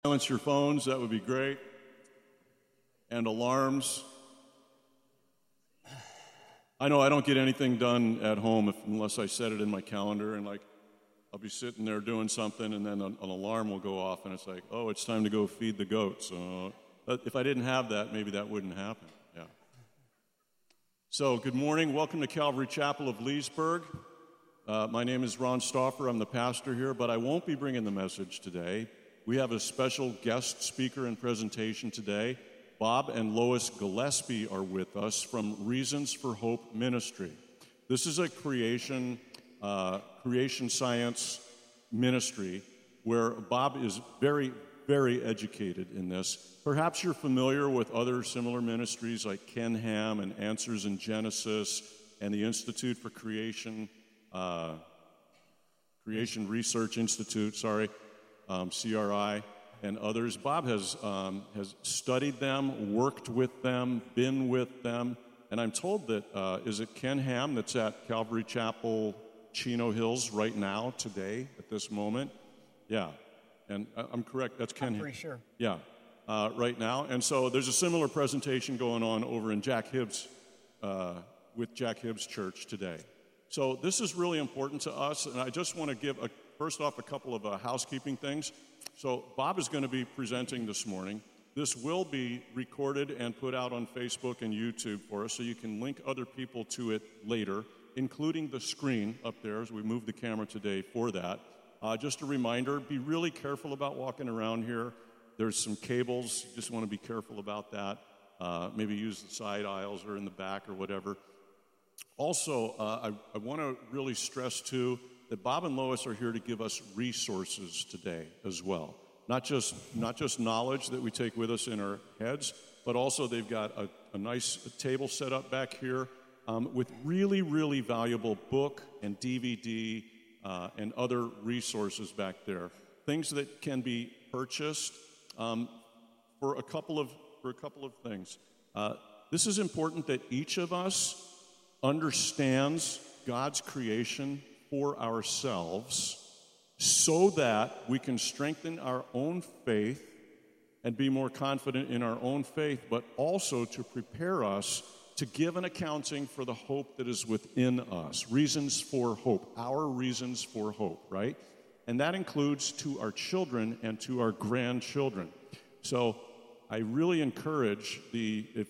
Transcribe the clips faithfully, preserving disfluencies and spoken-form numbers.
Silence your phones, that would be great. And alarms. I know I don't get anything done at home if, unless I set it in my calendar, and like I'll be sitting there doing something and then an, an alarm will go off and it's like, oh, it's time to go feed the goats. So if I didn't have that, maybe that wouldn't happen. Yeah. So good morning. Welcome to Calvary Chapel of Leesburg. Uh, my name is Ron Stauffer. I'm the pastor here, but I won't be bringing the message today. We have a special guest speaker and presentation today. Bob and Lois Gillespie are with us from Reasons for Hope Ministry. This is a creation, uh, creation science ministry where Bob is very, very educated in this. Perhaps you're familiar with other similar ministries like Ken Ham and Answers in Genesis and the Institute for Creation, uh, Creation Research Institute, sorry. Um, C R I, and others. Bob has um, has studied them, worked with them, been with them, and I'm told that, uh, is it Ken Ham that's at Calvary Chapel, Chino Hills right now, today, at this moment? Yeah, and I'm correct, that's Ken I'm Ham. pretty sure. Yeah, uh, right now, and so there's a similar presentation going on over in Jack Hibbs, uh, with Jack Hibbs Church today. So this is really important to us, and I just want to give a First off, a couple of uh, housekeeping things. So Bob is going to be presenting this morning. This will be recorded and put out on Facebook and YouTube for us, so you can link other people to it later, including the screen up there as we move the camera today for that. Uh, just a reminder, be really careful about walking around here. There's some cables. You just want to be careful about that. Uh, maybe use the side aisles or in the back or whatever. Also, uh, I, I want to really stress, too, that Bob and Lois are here to give us resources today as well. Not just not just knowledge that we take with us in our heads, but also they've got a, a nice table set up back here um, with really, really valuable book and D V D uh, and other resources back there. Things that can be purchased um, for a couple of for a couple of things. Uh, this is important that each of us understands God's creation for ourselves so that we can strengthen our own faith and be more confident in our own faith, but also to prepare us to give an accounting for the hope that is within us. Reasons for hope, our reasons for hope, right? And that includes to our children and to our grandchildren. So I really encourage the if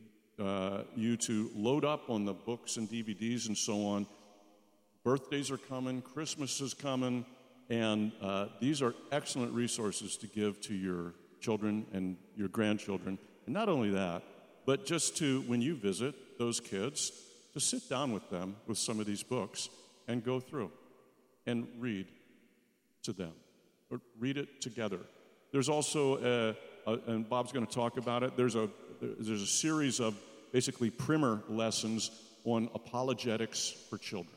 uh, you to load up on the books and D V Ds and so on. Birthdays are coming, Christmas is coming, and uh, these are excellent resources to give to your children and your grandchildren. And not only that, but just to, when you visit those kids, to sit down with them with some of these books and go through and read to them, or read it together. There's also, a, a, and Bob's going to talk about it, there's a, there's a series of basically primer lessons on apologetics for children.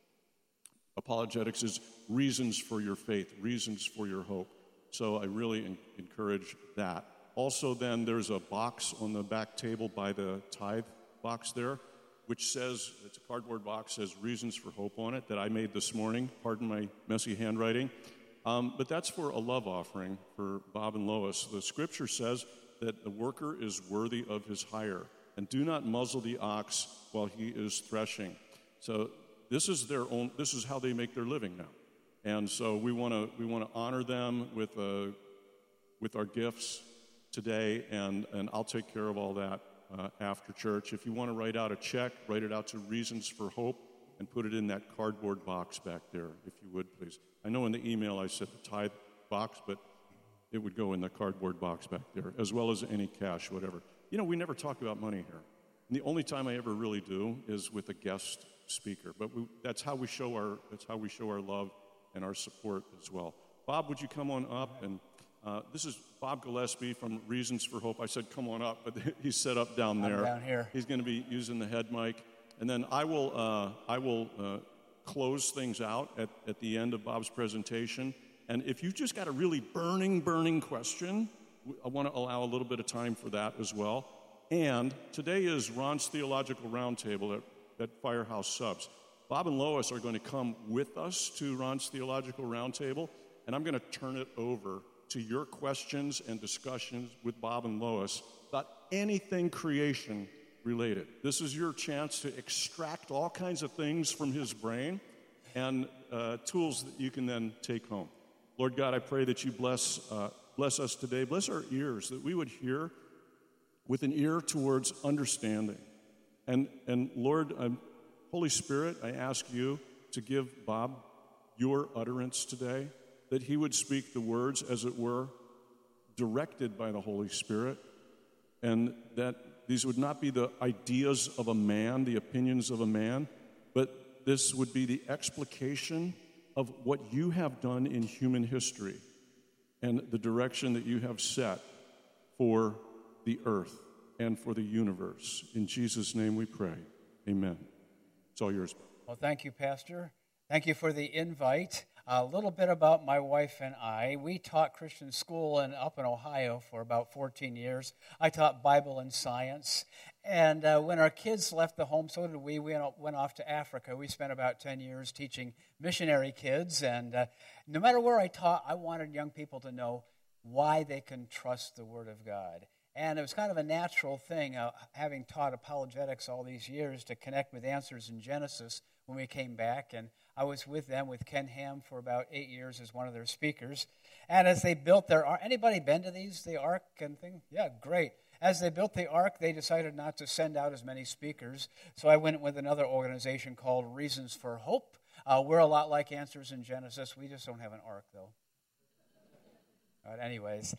Apologetics is reasons for your faith, reasons for your hope. So I really en- encourage that. Also, then, there's a box on the back table by the tithe box there, which says, it's a cardboard box, says Reasons for Hope on it, that I made this morning. Pardon my messy handwriting. Um, but that's for a love offering for Bob and Lois. The scripture says that the worker is worthy of his hire, and do not muzzle the ox while he is threshing. So This is their own. This is how they make their living now, and so we want to we want to honor them with uh, with our gifts today, and and I'll take care of all that uh, after church. If you want to write out a check, write it out to Reasons for Hope, and put it in that cardboard box back there, if you would, please. I know in the email I said the tithe box, but it would go in the cardboard box back there, as well as any cash, whatever. You know, we never talk about money here. And the only time I ever really do is with a guest speaker, but we, that's how we show our that's how we show our love and our support as well. Bob, would you come on up? And uh, this is Bob Gillespie from Reasons for Hope. I said come on up, but he's set up down there. I'm down here. He's going to be using the head mic, and then I will uh, I will uh, close things out at, at the end of Bob's presentation. And if you've just got a really burning, burning question, I want to allow a little bit of time for that as well. And today is Ron's Theological Roundtable at, at Firehouse Subs. Bob and Lois are going to come with us to Ron's Theological Roundtable, and I'm going to turn it over to your questions and discussions with Bob and Lois about anything creation related. This is your chance to extract all kinds of things from his brain and uh, tools that you can then take home. Lord God, I pray that you bless uh, bless us today. Bless our ears, that we would hear with an ear towards understanding. And, and Lord, um, Holy Spirit, I ask you to give Bob your utterance today, that he would speak the words, as it were, directed by the Holy Spirit, and that these would not be the ideas of a man, the opinions of a man, but this would be the explication of what you have done in human history and the direction that you have set for the earth and for the universe. In Jesus' name we pray. Amen. It's all yours. Well, thank you, Pastor. Thank you for the invite. A little bit about my wife and I. We taught Christian school in, up in Ohio for about fourteen years. I taught Bible and science. And uh, when our kids left the home, so did we. We went off to Africa. We spent about ten years teaching missionary kids. And uh, no matter where I taught, I wanted young people to know why they can trust the Word of God. And it was kind of a natural thing, uh, having taught apologetics all these years, to connect with Answers in Genesis when we came back. And I was with them, with Ken Ham, for about eight years as one of their speakers. And as they built their ark, anybody been to these, the ark and thing? Yeah, great. As they built the ark, they decided not to send out as many speakers. So I went with another organization called Reasons for Hope. Uh, we're a lot like Answers in Genesis. We just don't have an ark, though. But anyways,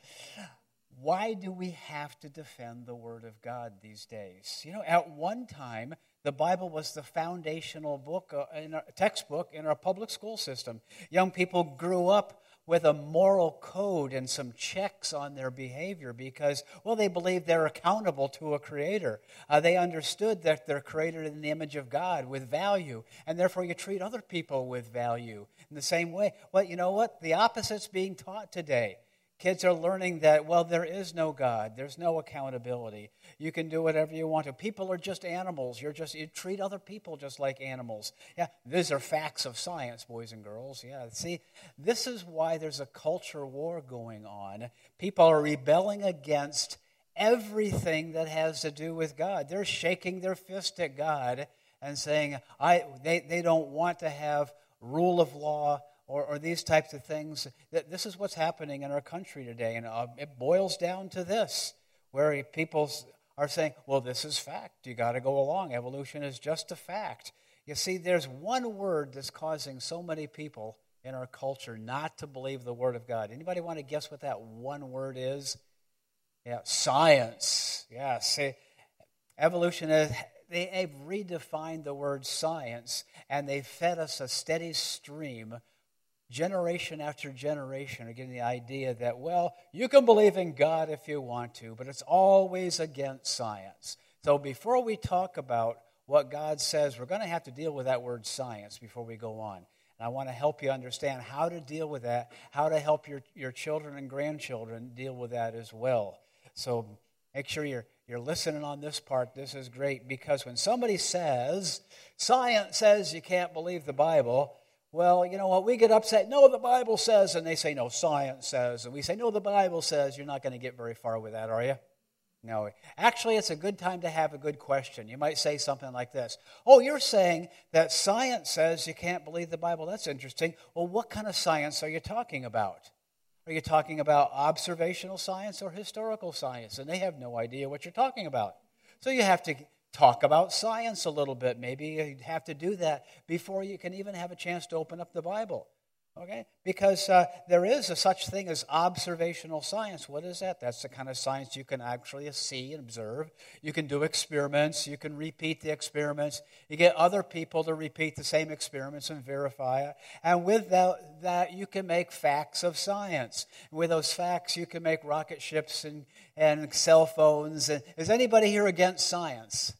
why do we have to defend the Word of God these days? You know, at one time, the Bible was the foundational book, uh, in our, textbook in our public school system. Young people grew up with a moral code and some checks on their behavior because, well, they believed they're accountable to a creator. Uh, they understood that they're created in the image of God with value, and therefore you treat other people with value in the same way. Well, you know what? The opposite's being taught today. Kids are learning that, well, there is no God. There's no accountability. You can do whatever you want to. People are just animals. You're just you treat other people just like animals. Yeah, these are facts of science, boys and girls. Yeah, see, this is why there's a culture war going on. People are rebelling against everything that has to do with God. They're shaking their fist at God and saying, I they, they don't want to have rule of law, Or, or these types of things. This is what's happening in our country today, and uh, it boils down to this, where people are saying, well, this is fact. You got to go along. Evolution is just a fact. You see, there's one word that's causing so many people in our culture not to believe the Word of God. Anybody want to guess what that one word is? Yeah, science. Yeah, see, evolution is... They've redefined the word science, and they've fed us a steady stream. Generation after generation are getting the idea that, well, you can believe in God if you want to, but it's always against science. So before we talk about what God says, we're going to have to deal with that word science before we go on. And I want to help you understand how to deal with that, how to help your, your children and grandchildren deal with that as well. So make sure you're you're listening on this part. This is great, because when somebody says, science says you can't believe the Bible, well, you know what, we get upset. No, the Bible says, and they say, no, science says. And we say, no, the Bible says. You're not going to get very far with that, are you? No. Actually, it's a good time to have a good question. You might say something like this. Oh, you're saying that science says you can't believe the Bible. That's interesting. Well, what kind of science are you talking about? Are you talking about observational science or historical science? And they have no idea what you're talking about. So you have to talk about science a little bit. Maybe you have to do that before you can even have a chance to open up the Bible. Okay? Because uh, there is a such thing as observational science. What is that? That's the kind of science you can actually see and observe. You can do experiments. You can repeat the experiments. You get other people to repeat the same experiments and verify it. And with that, that you can make facts of science. And with those facts, you can make rocket ships and, and cell phones. And is anybody here against science?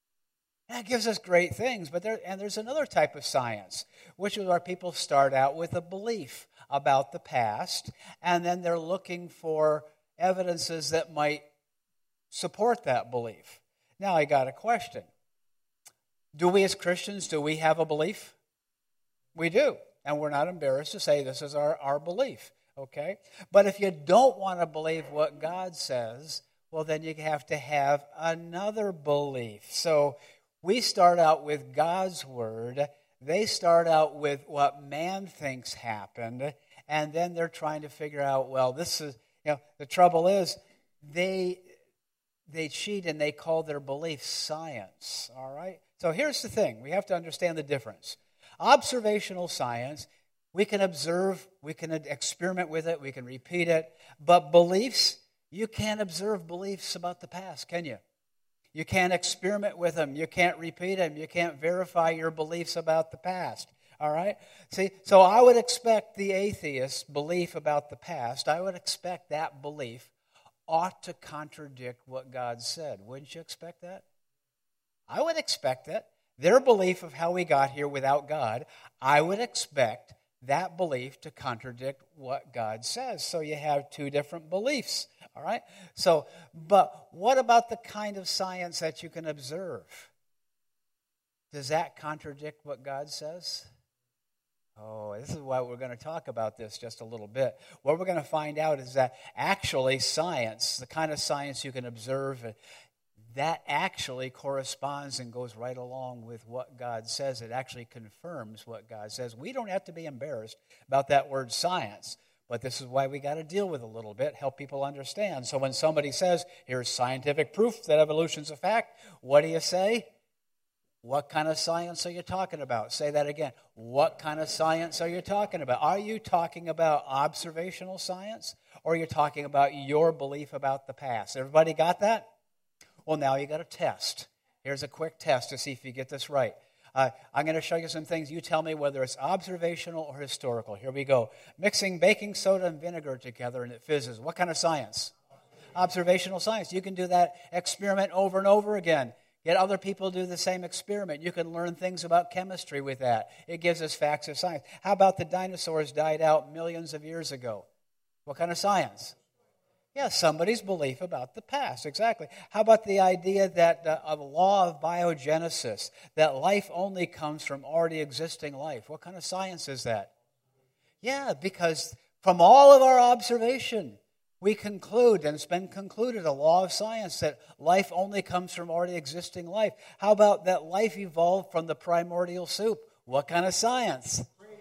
That gives us great things, but there and there's another type of science, which is where people start out with a belief about the past, and then they're looking for evidences that might support that belief. Now, I got a question. Do we as Christians, do we have a belief? We do, and we're not embarrassed to say this is our, our belief. okay? But if you don't want to believe what God says, well, then you have to have another belief. So we start out with God's word. They start out with what man thinks happened, and then they're trying to figure out, well, this is, you know, the trouble is they they cheat and they call their belief science, all right? So here's the thing. We have to understand the difference. Observational science, we can observe, we can experiment with it, we can repeat it, but beliefs, you can't observe beliefs about the past, can you? You can't experiment with them. You can't repeat them. You can't verify your beliefs about the past. All right? See, so I would expect the atheist's belief about the past, I would expect that belief ought to contradict what God said. Wouldn't you expect that? I would expect that. Their belief of how we got here without God, I would expect that belief to contradict what God says. So you have two different beliefs. All right? So, but what about the kind of science that you can observe? Does that contradict what God says? Oh, this is why we're going to talk about this just a little bit. What we're going to find out is that actually science, the kind of science you can observe, that actually corresponds and goes right along with what God says. It actually confirms what God says. We don't have to be embarrassed about that word science. But this is why we got to deal with it a little bit, help people understand. So when somebody says, here's scientific proof that evolution's a fact, what do you say? What kind of science are you talking about? Say that again. What kind of science are you talking about? Are you talking about observational science, or are you talking about your belief about the past? Everybody got that? Well, now you got a test. Here's a quick test to see if you get this right. Uh, I'm going to show you some things. You tell me whether it's observational or historical. Here we go. Mixing baking soda and vinegar together and it fizzes. What kind of science? Observational science. You can do that experiment over and over again. Get other people to do the same experiment. You can learn things about chemistry with that. It gives us facts of science. How about the dinosaurs died out millions of years ago? What kind of science? Yeah, somebody's belief about the past, exactly. How about the idea that uh, a law of biogenesis, that life only comes from already existing life? What kind of science is that? Yeah, because from all of our observation, we conclude, and it's been concluded, a law of science, that life only comes from already existing life. How about that life evolved from the primordial soup? What kind of science?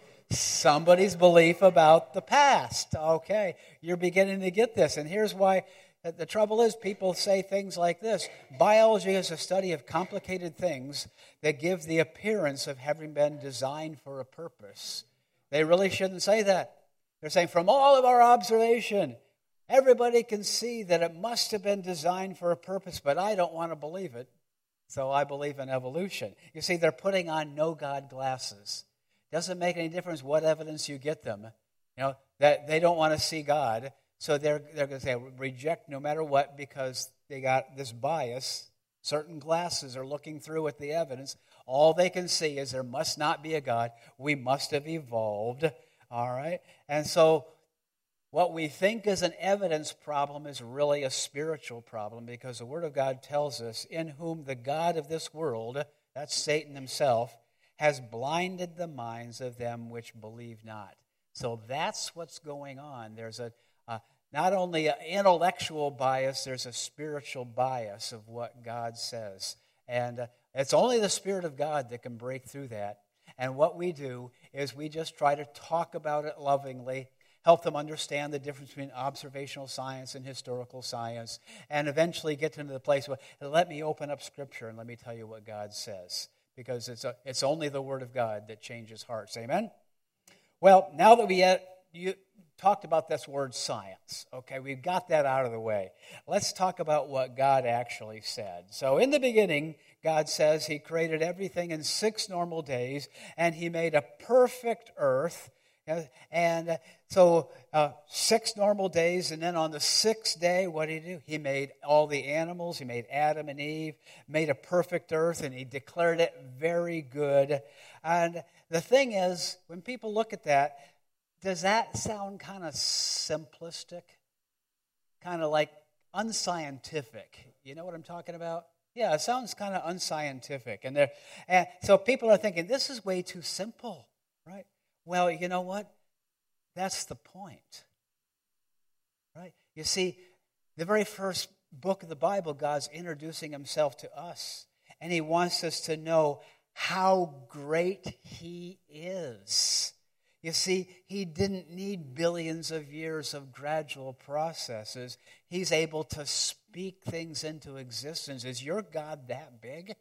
Somebody's belief about the past. Okay, you're beginning to get this. And here's why. The trouble is, people say things like this. Biology is a study of complicated things that give the appearance of having been designed for a purpose. They really shouldn't say that. They're saying, from all of our observation, everybody can see that it must have been designed for a purpose, but I don't want to believe it, so I believe in evolution. You see, they're putting on no-God glasses. Doesn't make any difference what evidence you get them. You know, that they don't want to see God, so they're they're going to say reject no matter what because they got this bias. Certain glasses are looking through at the evidence. All they can see is there must not be a God. We must have evolved. All right, and so what we think is an evidence problem is really a spiritual problem because the Word of God tells us, in whom the God of this world, that's Satan himself, has blinded the minds of them which believe not. So that's what's going on. There's a uh, not only an intellectual bias, there's a spiritual bias of what God says. And uh, it's only the Spirit of God that can break through that. And what we do is we just try to talk about it lovingly, help them understand the difference between observational science and historical science, and eventually get them to the place where, let me open up Scripture and let me tell you what God says. Because it's a, it's only the Word of God that changes hearts. Amen? Well, now that we had, you talked about this word science, okay, we've got that out of the way. Let's talk about what God actually said. So in the beginning, God says He created everything in six normal days, and He made a perfect earth. And so uh, six normal days, and then on the sixth day, what did He do? He made all the animals. He made Adam and Eve, made a perfect earth, and He declared it very good. And the thing is, when people look at that, does that sound kind of simplistic? Kind of like unscientific? You know what I'm talking about? Yeah, it sounds kind of unscientific. And, they're, and so people are thinking, this is way too simple, right? Well, you know what? That's the point. Right? You see, the very first book of the Bible, God's introducing himself to us. And he wants us to know how great he is. You see, he didn't need billions of years of gradual processes. He's able to speak things into existence. Is your God that big?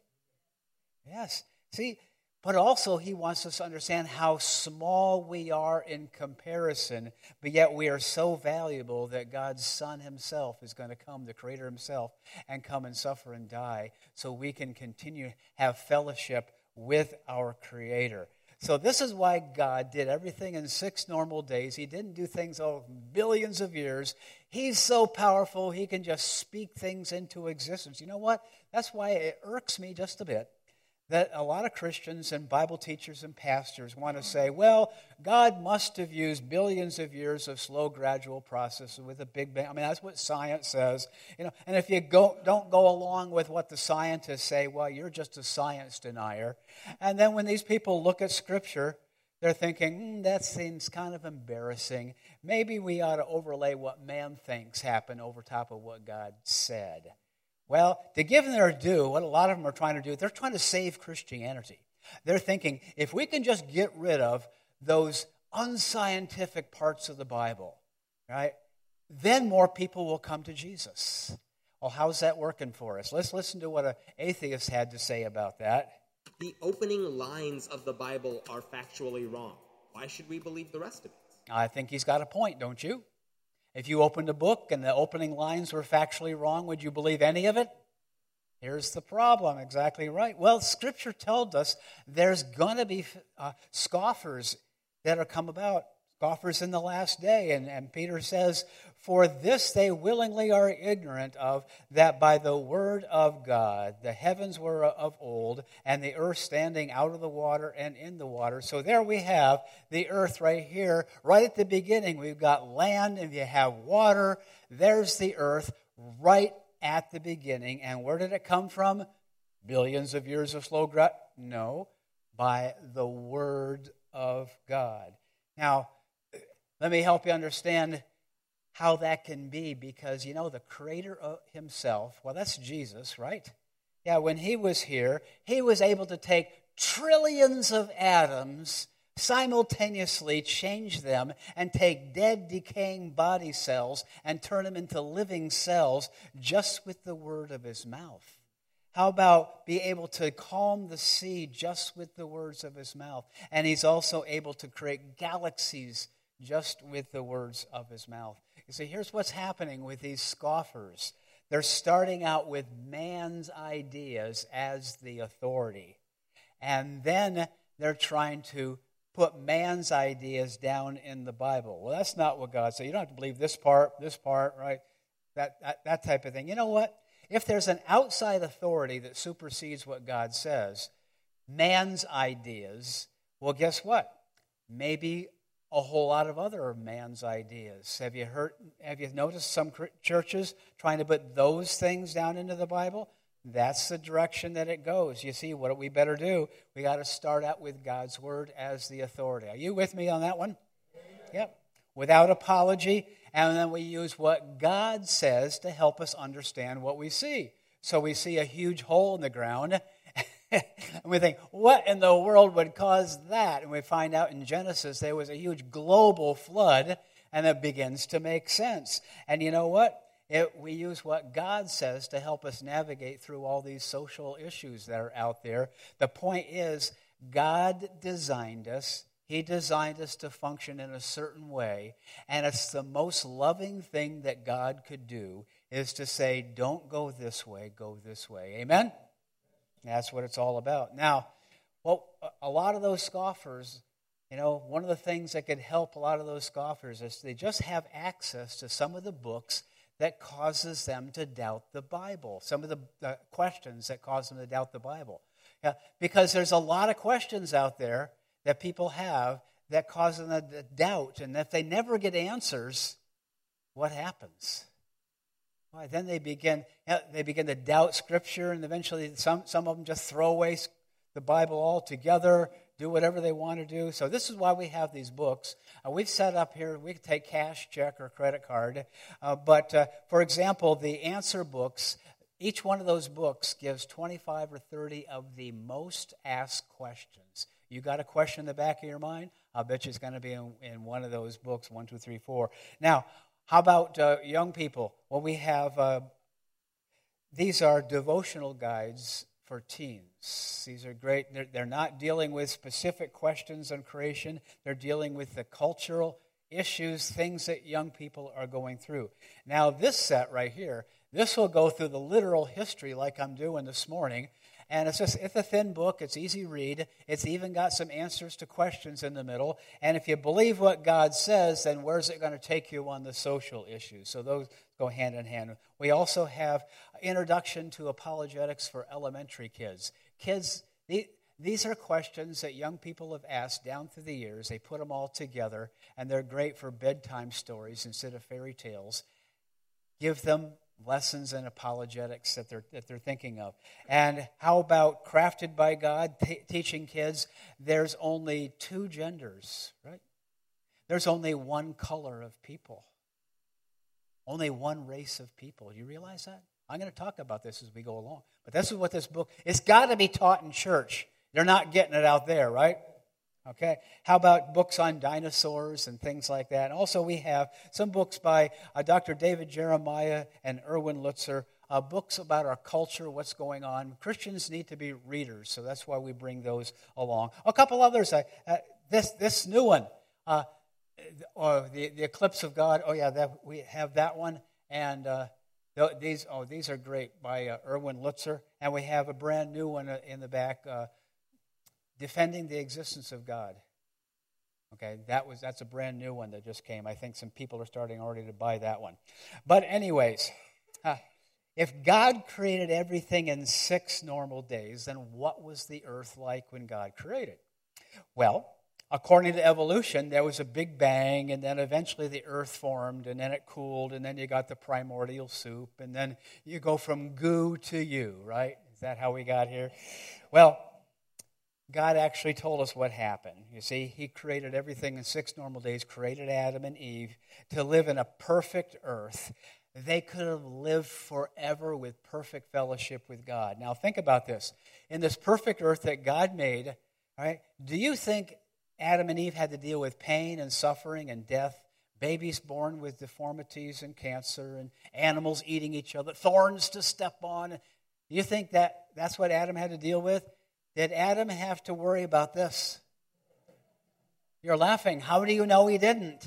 Yes. See, but also he wants us to understand how small we are in comparison, but yet we are so valuable that God's Son himself is going to come, the Creator himself, and come and suffer and die so we can continue to have fellowship with our Creator. So this is why God did everything in six normal days. He didn't do things over billions of years. He's so powerful, he can just speak things into existence. You know what? That's why it irks me just a bit that a lot of Christians and Bible teachers and pastors want to say, well, God must have used billions of years of slow, gradual processes with a big bang. I mean, that's what science says. You know, and if you go, don't go along with what the scientists say, well, you're just a science denier. And then when these people look at Scripture, they're thinking, mm, that seems kind of embarrassing. Maybe we ought to overlay what man thinks happened over top of what God said. Well, to give them their due, what a lot of them are trying to do, they're trying to save Christianity. They're thinking, if we can just get rid of those unscientific parts of the Bible, right, then more people will come to Jesus. Well, how's that working for us? Let's listen to what an atheist had to say about that. The opening lines of the Bible are factually wrong. Why should we believe the rest of it? I think he's got a point, don't you? If you opened a book and the opening lines were factually wrong, would you believe any of it? Here's the problem. Exactly right. Well, Scripture told us there's going to be uh, scoffers that are come about, scoffers in the last day. And, and Peter says, for this they willingly are ignorant of, that by the word of God the heavens were of old, and the earth standing out of the water and in the water. So there we have the earth right here. Right at the beginning, we've got land, and you have water. There's the earth right at the beginning. And where did it come from? Billions of years of slow growth? No, by the word of God. Now, let me help you understand how that can be, because, you know, the Creator himself, well, that's Jesus, right? Yeah, when he was here, he was able to take trillions of atoms, simultaneously change them, and take dead, decaying body cells and turn them into living cells just with the word of his mouth. How about be able to calm the sea just with the words of his mouth? And he's also able to create galaxies just with the words of his mouth. You see, here's what's happening with these scoffers. They're starting out with man's ideas as the authority. And then they're trying to put man's ideas down in the Bible. Well, that's not what God said. You don't have to believe this part, this part, right? That, that, that type of thing. You know what? If there's an outside authority that supersedes what God says, man's ideas, well, guess what? Maybe a whole lot of other man's ideas. Have you heard? Have you noticed some churches trying to put those things down into the Bible? That's the direction that it goes. You see, what do we better do? We got to start out with God's word as the authority. Are you with me on that one? Yep. Without apology, and then we use what God says to help us understand what we see. So we see a huge hole in the ground, and we think, what in the world would cause that? And we find out in Genesis there was a huge global flood, and it begins to make sense. And you know what? It, we use what God says to help us navigate through all these social issues that are out there. The point is, God designed us. He designed us to function in a certain way, and it's the most loving thing that God could do is to say, don't go this way, go this way. Amen? That's what it's all about. Now, well, a lot of those scoffers, you know, one of the things that could help a lot of those scoffers is they just have access to some of the books that causes them to doubt the Bible, some of the, the questions that cause them to doubt the Bible. Yeah, because there's a lot of questions out there that people have that cause them to doubt. And if they never get answers, what happens? Well, then they begin they begin to doubt Scripture, and eventually some, some of them just throw away the Bible altogether. do whatever they want to do. So this is why we have these books. Uh, we've set up here, we can take cash, check, or credit card. Uh, but, uh, for example, the answer books, each one of those books gives twenty-five or thirty of the most asked questions. You got a question in the back of your mind? I'll bet you it's going to be in, in one of those books, one, two, three, four. Now, how about uh, young people? Well, we have, uh, these are devotional guides for teens. These are great. They're, they're not dealing with specific questions on creation. They're dealing with the cultural issues, things that young people are going through. Now, this set right here, this will go through the literal history like I'm doing this morning. And it's just, it's a thin book. It's easy read. It's even got some answers to questions in the middle. And if you believe what God says, then where's it going to take you on the social issues? So those go hand in hand. We also have Introduction to Apologetics for Elementary Kids. Kids, these are questions that young people have asked down through the years. They put them all together, and they're great for bedtime stories instead of fairy tales. Give them lessons and apologetics that they're that they're thinking of. And how about Crafted by God, t- teaching kids there's only two genders, right? There's only one color of people. Only one race of people. Do you realize that? I'm going to talk about this as we go along. But this is what this book, it's got to be taught in church. They're not getting it out there, right? Okay, how about books on dinosaurs and things like that? And also we have some books by uh, Doctor David Jeremiah and Erwin Lutzer, uh, books about our culture, what's going on. Christians need to be readers, so that's why we bring those along. A couple others, uh, uh, this this new one, uh, or the, the Eclipse of God. Oh yeah, that, we have that one. And uh, th- these oh these are great by uh, Erwin Lutzer. And we have a brand new one in the back, uh, Defending the Existence of God. Okay, that was that's a brand new one that just came. I think some people are starting already to buy that one. But anyways, uh, if God created everything in six normal days, then what was the earth like when God created? Well, according to evolution, there was a big bang, and then eventually the earth formed, and then it cooled, and then you got the primordial soup, and then you go from goo to you, right? Is that how we got here? Well, God actually told us what happened. You see, he created everything in six normal days, created Adam and Eve to live in a perfect earth. They could have lived forever with perfect fellowship with God. Now think about this. In this perfect earth that God made, all right, do you think Adam and Eve had to deal with pain and suffering and death, babies born with deformities and cancer, and animals eating each other, thorns to step on? Do you think that that's what Adam had to deal with? Did Adam have to worry about this? You're laughing. How do you know he didn't?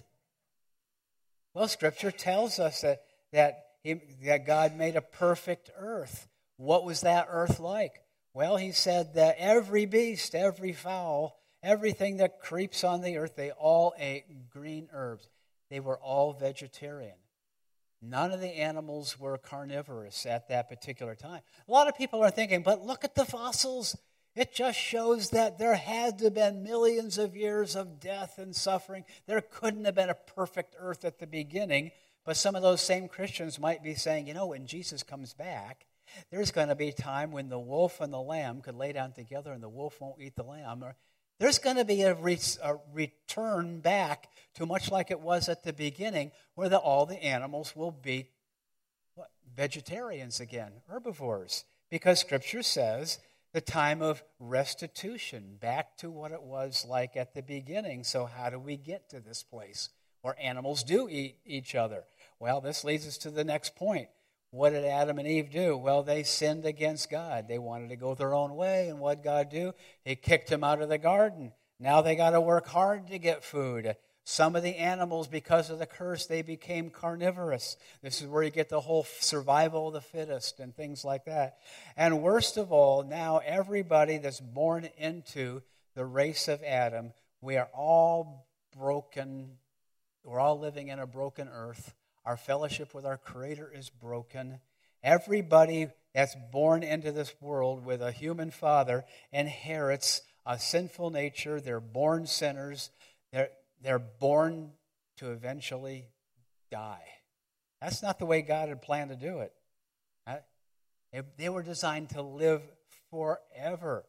Well, Scripture tells us that, that, he, that God made a perfect earth. What was that earth like? Well, he said that every beast, every fowl, everything that creeps on the earth, they all ate green herbs. They were all vegetarian. None of the animals were carnivorous at that particular time. A lot of people are thinking, but look at the fossils. It just shows that there had to have been millions of years of death and suffering. There couldn't have been a perfect earth at the beginning. But some of those same Christians might be saying, you know, when Jesus comes back, there's going to be a time when the wolf and the lamb could lay down together and the wolf won't eat the lamb. Or there's going to be a, re- a return back to much like it was at the beginning, where the, all the animals will be what, vegetarians again, herbivores. Because Scripture says the time of restitution, back to what it was like at the beginning. So how do we get to this place where animals do eat each other? Well, this leads us to the next point. What did Adam and Eve do? Well, they sinned against God. They wanted to go their own way, and what did God do? He kicked them out of the garden. Now they got to work hard to get food. Some of the animals, because of the curse, they became carnivorous. This is where you get the whole survival of the fittest and things like that. And worst of all, now everybody that's born into the race of Adam, we are all broken. We're all living in a broken earth. Our fellowship with our Creator is broken. Everybody that's born into this world with a human father inherits a sinful nature. They're born sinners. They're They're born to eventually die. That's not the way God had planned to do it. They were designed to live forever.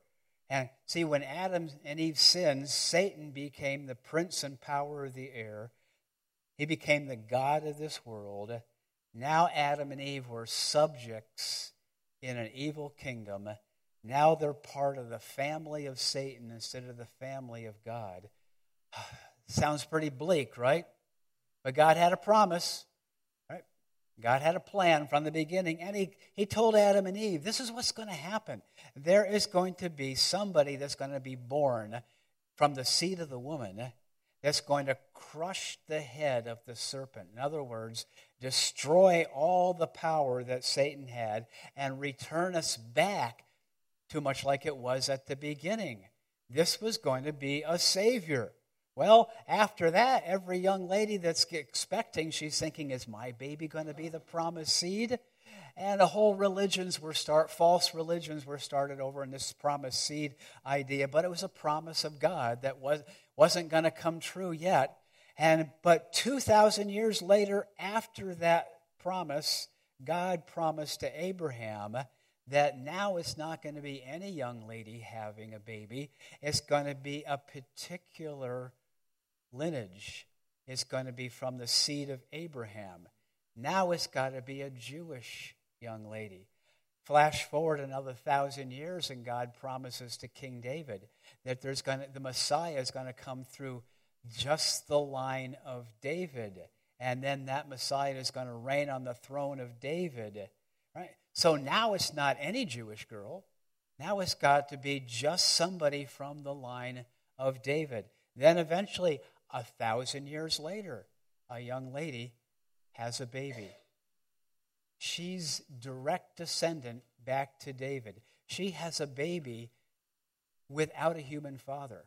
And see, when Adam and Eve sinned, Satan became the prince and power of the air. He became the god of this world. Now Adam and Eve were subjects in an evil kingdom. Now they're part of the family of Satan instead of the family of God. Sounds pretty bleak, right? But God had a promise, right? God had a plan from the beginning, and he, he told Adam and Eve, this is what's going to happen. There is going to be somebody that's going to be born from the seed of the woman that's going to crush the head of the serpent. In other words, destroy all the power that Satan had and return us back to much like it was at the beginning. This was going to be a Savior. Well, after that, every young lady that's expecting, she's thinking, is my baby going to be the promised seed? And the whole religions were start, false religions were started over in this promised seed idea, but it was a promise of God that was, wasn't going to come true yet. And but two thousand years later, after that promise, God promised to Abraham that now it's not going to be any young lady having a baby. It's going to be a particular lineage. It's going to be from the seed of Abraham. Now it's got to be a Jewish young lady. Flash forward another thousand years, and God promises to King David that there's going to, the Messiah is going to come through just the line of David, and then that Messiah is going to reign on the throne of David. Right? So now it's not any Jewish girl. Now it's got to be just somebody from the line of David. Then eventually, a thousand years later, a young lady has a baby. She's direct descendant back to David. She has a baby without a human father.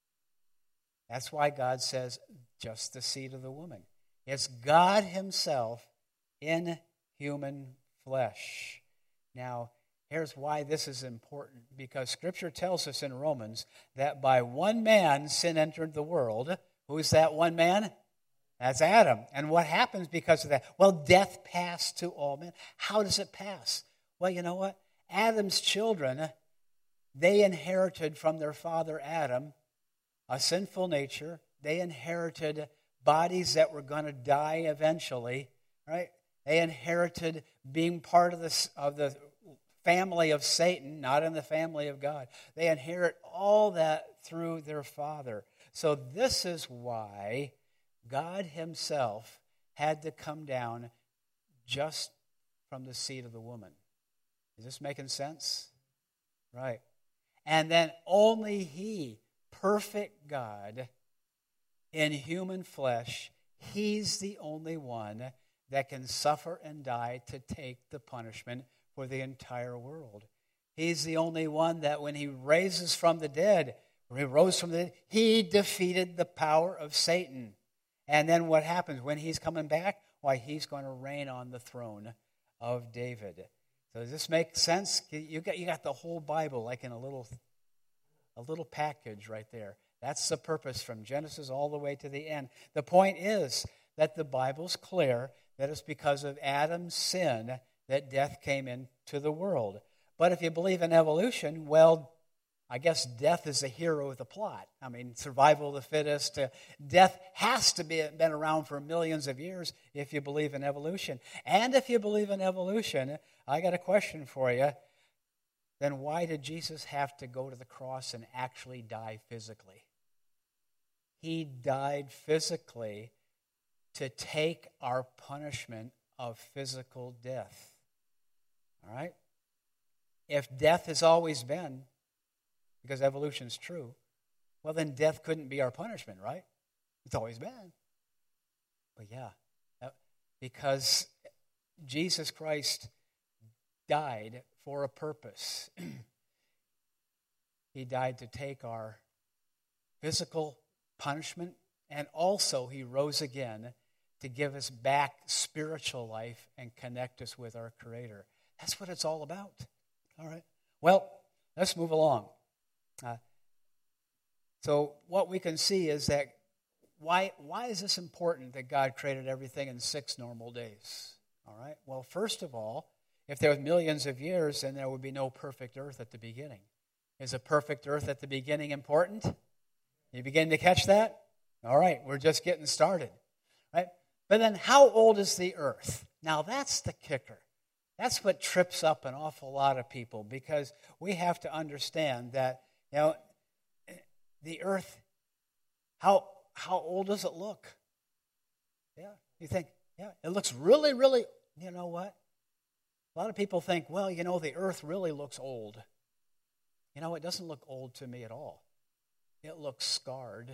That's why God says, just the seed of the woman. It's God himself in human flesh. Now, here's why this is important. Because Scripture tells us in Romans that by one man sin entered the world. Who's that one man? That's Adam. And what happens because of that? Well, death passed to all men. How does it pass? Well, you know what? Adam's children, they inherited from their father Adam a sinful nature. They inherited bodies that were going to die eventually, right? They inherited being part of the, of the family of Satan, not in the family of God. They inherit all that through their father. So this is why God himself had to come down just from the seed of the woman. Is this making sense? Right. And then only he, perfect God, in human flesh, he's the only one that can suffer and die to take the punishment for the entire world. He's the only one that when he raises from the dead, or he rose from the dead, he defeated the power of Satan. And then what happens when he's coming back? Why, he's going to reign on the throne of David. So does this make sense? You got, you got the whole Bible like in a little, a little package right there. That's the purpose from Genesis all the way to the end. The point is that the Bible's clear that it's because of Adam's sin that death came into the world. But if you believe in evolution, well, I guess death is the hero of the plot. I mean, survival of the fittest. Uh, death has to be been around for millions of years if you believe in evolution. And if you believe in evolution, I got a question for you. Then why did Jesus have to go to the cross and actually die physically? He died physically to take our punishment of physical death. All right? If death has always been, because evolution's true, well, then death couldn't be our punishment, right? It's always been. But yeah, because Jesus Christ died for a purpose. He died to take our physical punishment, and also he rose again to give us back spiritual life and connect us with our Creator. That's what it's all about. All right. Well, let's move along. Uh, so what we can see is that why why is this important that God created everything in six normal days? All right. Well, first of all, if there were millions of years, then there would be no perfect earth at the beginning. Is a perfect earth at the beginning important? You begin to catch that? All right, we're just getting started. Right? But then how old is the earth? Now that's the kicker. That's what trips up an awful lot of people, because we have to understand that, you know, the earth, how how old does it look? Yeah, you think, yeah, it looks really, really, you know what? A lot of people think, well, you know, the earth really looks old. You know, it doesn't look old to me at all. It looks scarred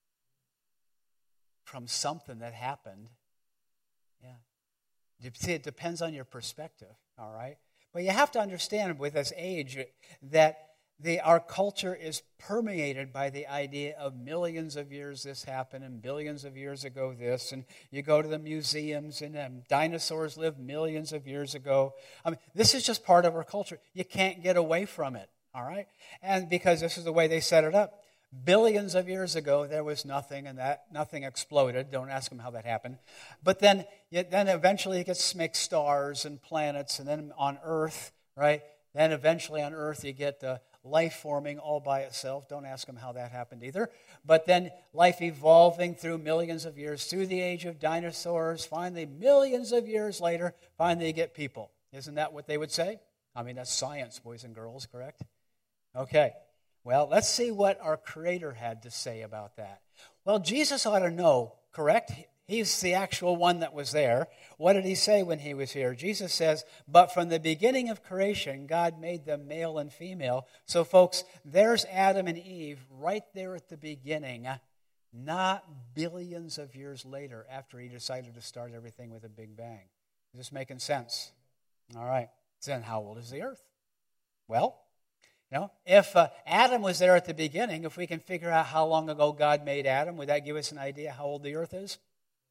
from something that happened. Yeah. You see, it depends on your perspective, all right? But you have to understand with this age that the, our culture is permeated by the idea of millions of years this happened and billions of years ago this. And you go to the museums and um, dinosaurs lived millions of years ago. I mean, this is just part of our culture. You can't get away from it, all right? And because this is the way they set it up. Billions of years ago, there was nothing, and that nothing exploded. Don't ask them how that happened. But then, then eventually it gets make stars and planets, and then on Earth, right? Then eventually on Earth you get the life forming all by itself. Don't ask them how that happened either. But then life evolving through millions of years, through the age of dinosaurs. Finally, millions of years later, finally you get people. Isn't that what they would say? I mean, that's science, boys and girls, correct? Okay. Well, let's see what our Creator had to say about that. Well, Jesus ought to know, correct? He's the actual one that was there. What did he say when he was here? Jesus says, but from the beginning of creation, God made them male and female. So, folks, there's Adam and Eve right there at the beginning, not billions of years later after he decided to start everything with a big bang. Is this making sense? All right. So then how old is the earth? Well, You know, if uh, Adam was there at the beginning, if we can figure out how long ago God made Adam, would that give us an idea how old the earth is?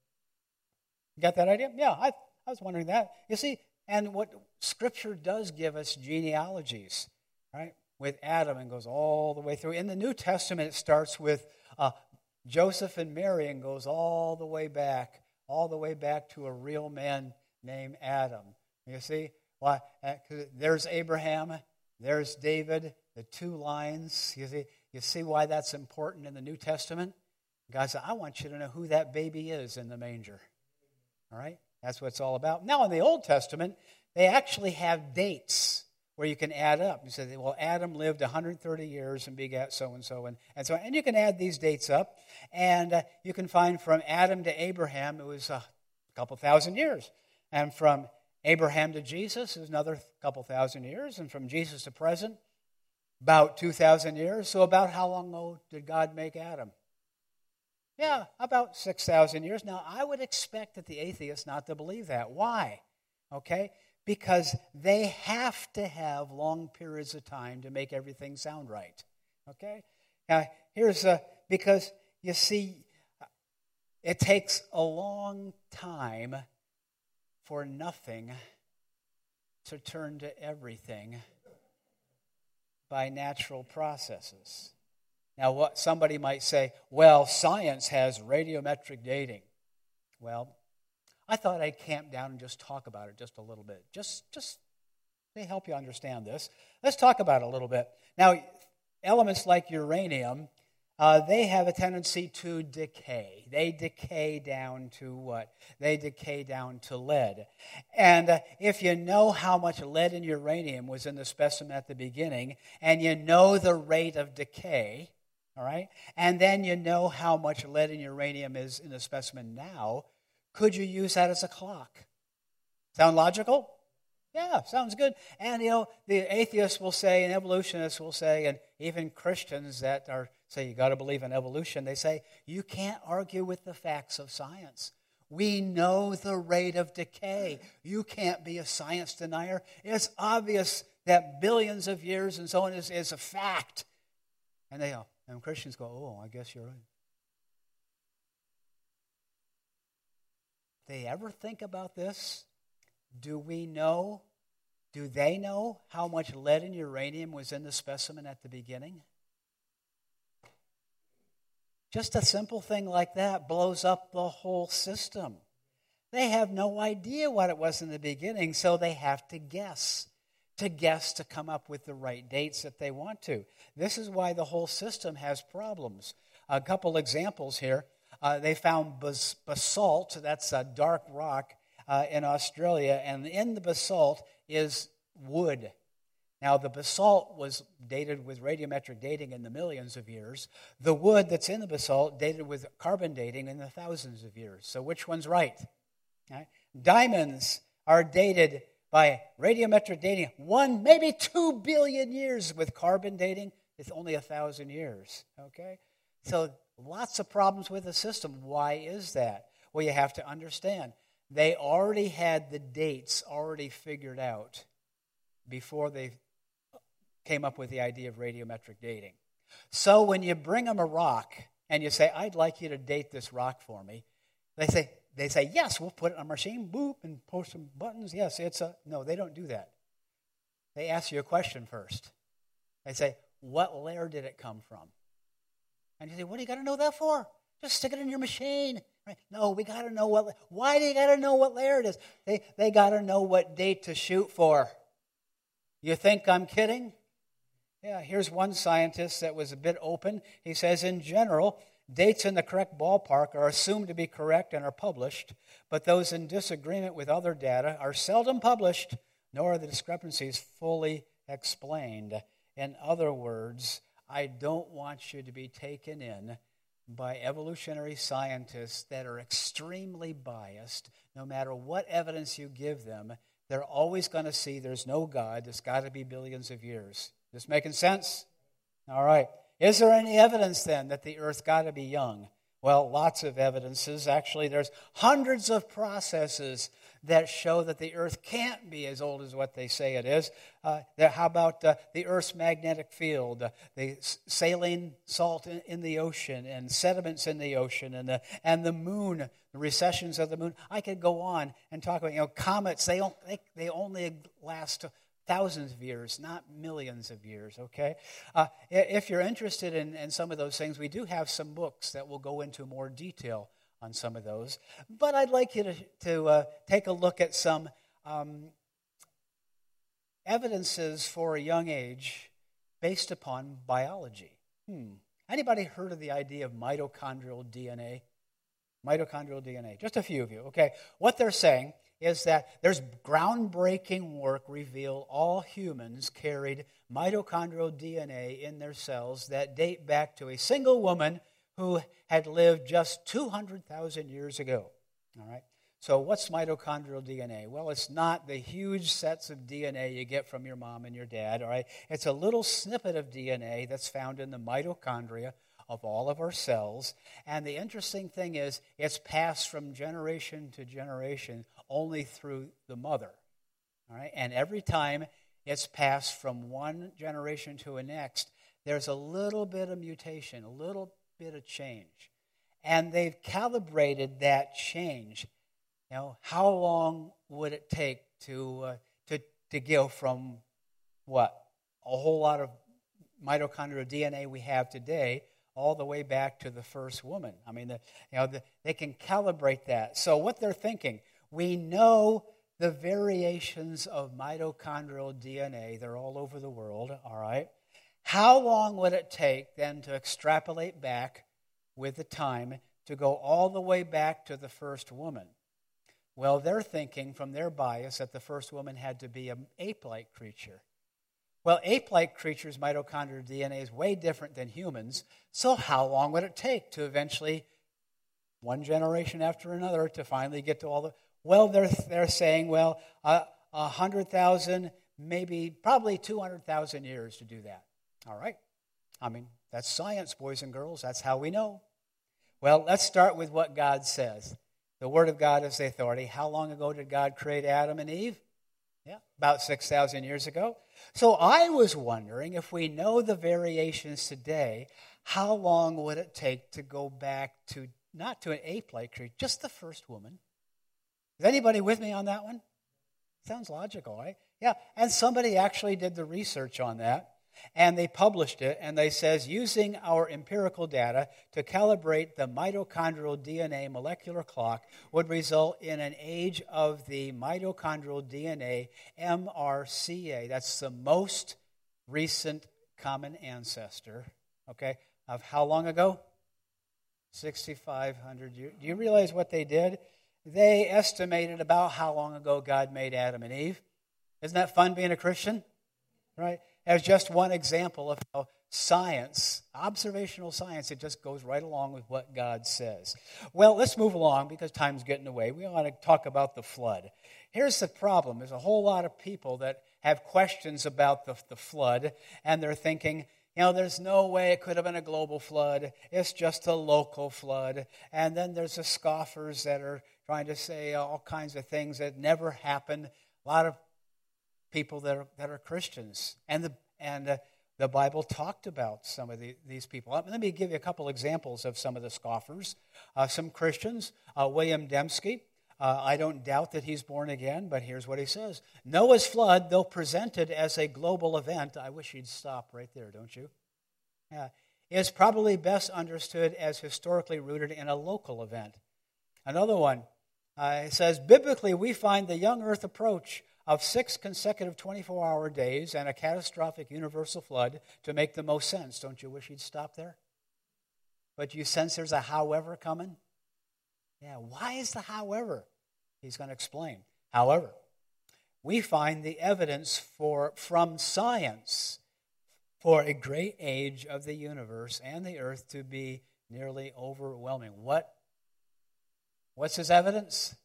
You got that idea? Yeah, I, I was wondering that. You see, and what Scripture does give us genealogies, right, with Adam and goes all the way through. In the New Testament, it starts with uh, Joseph and Mary and goes all the way back, all the way back to a real man named Adam. You see, why? Uh, 'cause there's Abraham. There's David, the two lines. You see, you see why that's important in the New Testament? God said, I want you to know who that baby is in the manger. All right? That's what it's all about. Now, in the Old Testament, they actually have dates where you can add up. You say, well, Adam lived one hundred thirty years and begat so-and-so, and, and so on. And you can add these dates up, and uh, you can find from Adam to Abraham, it was a couple thousand years. And from Abraham to Jesus is another couple thousand years, and from Jesus to present, about two thousand years. So about how long ago did God make Adam? Yeah, about six thousand years. Now, I would expect that the atheists not to believe that. Why? Okay? Because they have to have long periods of time to make everything sound right. Okay? Now, here's a, because, you see, it takes a long time for nothing to turn to everything by natural processes. Now, what somebody might say, well, science has radiometric dating. Well, I thought I'd camp down and just talk about it just a little bit. Just, just to help you understand this. Let's talk about it a little bit. Now, elements like uranium, Uh, they have a tendency to decay. They decay down to what? They decay down to lead. And uh, if you know how much lead and uranium was in the specimen at the beginning, and you know the rate of decay, all right, and then you know how much lead and uranium is in the specimen now, could you use that as a clock? Sound logical? Yeah, sounds good. And, you know, the atheists will say, and evolutionists will say, and even Christians that are say you got to believe in evolution, they say, you can't argue with the facts of science. We know the rate of decay. You can't be a science denier. It's obvious that billions of years and so on is, is a fact. And they go, and Christians go, oh, I guess you're right. They ever think about this? Do we know, do they know how much lead and uranium was in the specimen at the beginning? Just a simple thing like that blows up the whole system. They have no idea what it was in the beginning, so they have to guess. to guess to come up with the right dates that they want to. This is why the whole system has problems. A couple examples here. Uh, they found bas- basalt, that's a dark rock uh, in Australia, and in the basalt is wood. Now, the basalt was dated with radiometric dating in the millions of years. The wood that's in the basalt dated with carbon dating in the thousands of years. So which one's right? Right? Diamonds are dated by radiometric dating one, maybe two billion years. With carbon dating, it's only a thousand years. Okay? So lots of problems with the system. Why is that? Well, you have to understand, they already had the dates already figured out before they came up with the idea of radiometric dating. So when you bring them a rock and you say, I'd like you to date this rock for me, they say, they say, yes, we'll put it on a machine, boop, and push some buttons. Yes, it's a... No, they don't do that. They ask you a question first. They say, what layer did it come from? And you say, what do you got to know that for? Just stick it in your machine. Right? No, we got to know what... Why do you got to know what layer it is? They, they got to know what date to shoot for. You think I'm kidding? Yeah, here's one scientist that was a bit open. He says, in general, dates in the correct ballpark are assumed to be correct and are published, but those in disagreement with other data are seldom published, nor are the discrepancies fully explained. In other words, I don't want you to be taken in by evolutionary scientists that are extremely biased. No matter what evidence you give them, they're always going to see there's no God. There's got to be billions of years. This making sense? All right. Is there any evidence then that the earth got to be young? Well, lots of evidences. Actually, there's hundreds of processes that show that the earth can't be as old as what they say it is. Uh, how about uh, the earth's magnetic field, uh, the saline salt in, in the ocean, and sediments in the ocean, and the, and the moon, the recessions of the moon? I could go on and talk about, you know, comets. They, don't, they, they only last thousands of years, not millions of years, okay? Uh, if you're interested in, in some of those things, we do have some books that will go into more detail on some of those. But I'd like you to, to uh, take a look at some um, evidences for a young age based upon biology. Hmm. Anybody heard of the idea of mitochondrial D N A? Mitochondrial D N A. Just a few of you, okay? What they're saying is that there's groundbreaking work reveal all humans carried mitochondrial D N A in their cells that date back to a single woman who had lived just two hundred thousand years ago. All right? So what's mitochondrial D N A? Well, it's not the huge sets of D N A you get from your mom and your dad, all right? It's a little snippet of D N A that's found in the mitochondria of all of our cells. And the interesting thing is, it's passed from generation to generation only through the mother. All right? And every time it's passed from one generation to the next, there's a little bit of mutation, a little bit of change. And they've calibrated that change. You know, how long would it take to uh, to to go from what? A whole lot of mitochondrial D N A we have today all the way back to the first woman. I mean, the, you know, the, they can calibrate that. So what they're thinking, we know the variations of mitochondrial D N A. They're all over the world, all right? How long would it take then to extrapolate back with the time to go all the way back to the first woman? Well, they're thinking from their bias that the first woman had to be an ape-like creature. Well, ape-like creatures' mitochondrial D N A is way different than humans, so how long would it take to eventually, one generation after another, to finally get to all the... Well, they're they're saying, well, uh, one hundred thousand, maybe, probably two hundred thousand years to do that. All right? I mean, that's science, boys and girls. That's how we know. Well, let's start with what God says. The Word of God is the authority. How long ago did God create Adam and Eve? Yeah, about six thousand years ago. So I was wondering, if we know the variations today, how long would it take to go back to, not to an ape-like creature, just the first woman? Is anybody with me on that one? Sounds logical, right? Yeah, and somebody actually did the research on that. And they published it, and they says, using our empirical data to calibrate the mitochondrial D N A molecular clock would result in an age of the mitochondrial D N A M R C A. That's the most recent common ancestor, okay, of how long ago? sixty-five hundred years. Do you realize what they did? They estimated about how long ago God made Adam and Eve. Isn't that fun being a Christian? Right? As just one example of how science, observational science, it just goes right along with what God says. Well, let's move along because time's getting away. We want to talk about the flood. Here's the problem. There's a whole lot of people that have questions about the, the flood, and they're thinking, you know, there's no way it could have been a global flood. It's just a local flood. And then there's the scoffers that are trying to say all kinds of things that never happened. A lot of people that are, that are Christians. And the and uh, the Bible talked about some of the, these people. Let me give you a couple examples of some of the scoffers. Uh, some Christians, uh, William Dembski. Uh, I don't doubt that he's born again, but here's what he says. Noah's flood, though presented as a global event, I wish he'd stop right there, don't you? Yeah, is probably best understood as historically rooted in a local event. Another one uh, says, biblically, we find the young earth approach of six consecutive twenty-four hour days and a catastrophic universal flood to make the most sense. Don't you wish he'd stop there? But you sense there's a however coming? Yeah, why is the however? He's going to explain. However, we find the evidence for from science for a great age of the universe and the earth to be nearly overwhelming. What? What's his evidence?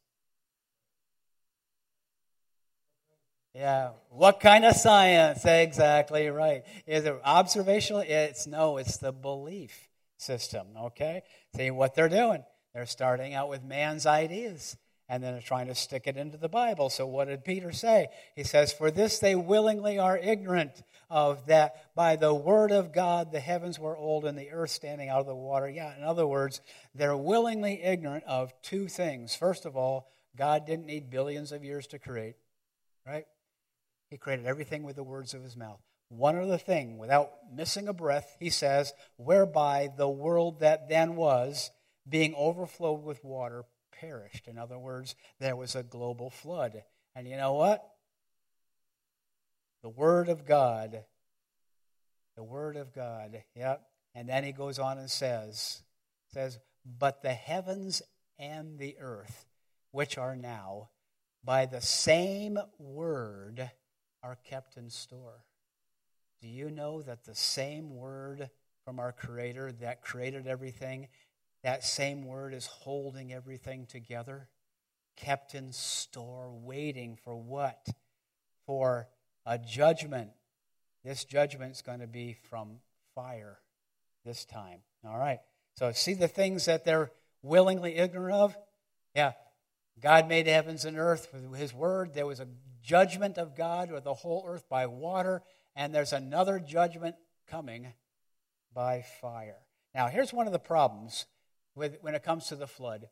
Yeah, what kind of science? Exactly right. Is it observational? It's no, it's the belief system, okay? See what they're doing. They're starting out with man's ideas, and then they're trying to stick it into the Bible. So what did Peter say? He says, for this they willingly are ignorant of that by the word of God the heavens were old and the earth standing out of the water. Yeah, in other words, they're willingly ignorant of two things. First of all, God didn't need billions of years to create, right? He created everything with the words of his mouth. One other thing, without missing a breath, he says, whereby the world that then was, being overflowed with water, perished. In other words, there was a global flood. And you know what? The Word of God, the Word of God, yep. And then he goes on and says, says, but the heavens and the earth, which are now, by the same word, are kept in store. Do you know that the same word from our Creator that created everything, that same word is holding everything together, kept in store, waiting for what? For a judgment. This judgment's going to be from fire this time. All right. So see the things that they're willingly ignorant of? Yeah. God made heavens and earth with his word. There was a judgment of God with the whole earth by water, and there's another judgment coming by fire. Now, here's one of the problems with when it comes to the flood,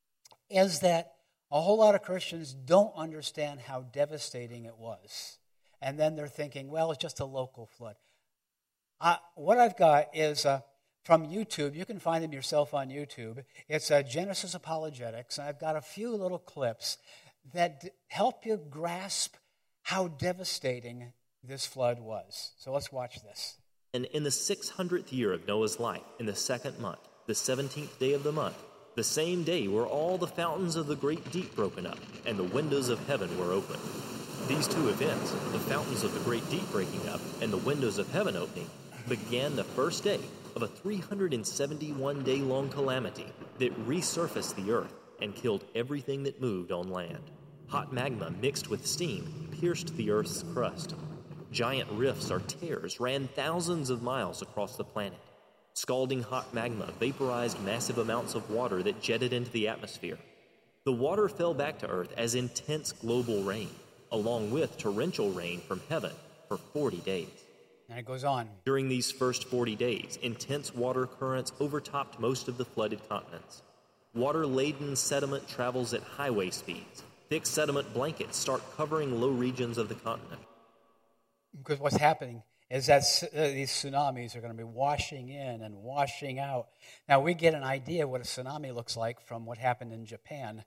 is that a whole lot of Christians don't understand how devastating it was. And then they're thinking, well, it's just a local flood. Uh, what I've got is uh, from YouTube. You can find them yourself on YouTube. It's uh, Genesis Apologetics, and I've got a few little clips that d- help you grasp how devastating this flood was. So let's watch this. And in the six hundredth year of Noah's life, in the second month, the seventeenth day of the month, the same day were all the fountains of the great deep broken up, and the windows of heaven were opened. These two events, the fountains of the great deep breaking up and the windows of heaven opening, began the first day of a three hundred seventy-one day long calamity that resurfaced the earth and killed everything that moved on land. Hot magma mixed with steam pierced the earth's crust. Giant rifts or tears ran thousands of miles across the planet. Scalding hot magma vaporized massive amounts of water that jetted into the atmosphere. The water fell back to earth as intense global rain, along with torrential rain from heaven for forty days. And it goes on. During these first forty days, intense water currents overtopped most of the flooded continents. Water-laden sediment travels at highway speeds. Thick sediment blankets start covering low regions of the continent. Because what's happening is that uh, these tsunamis are going to be washing in and washing out. Now, we get an idea what a tsunami looks like from what happened in Japan.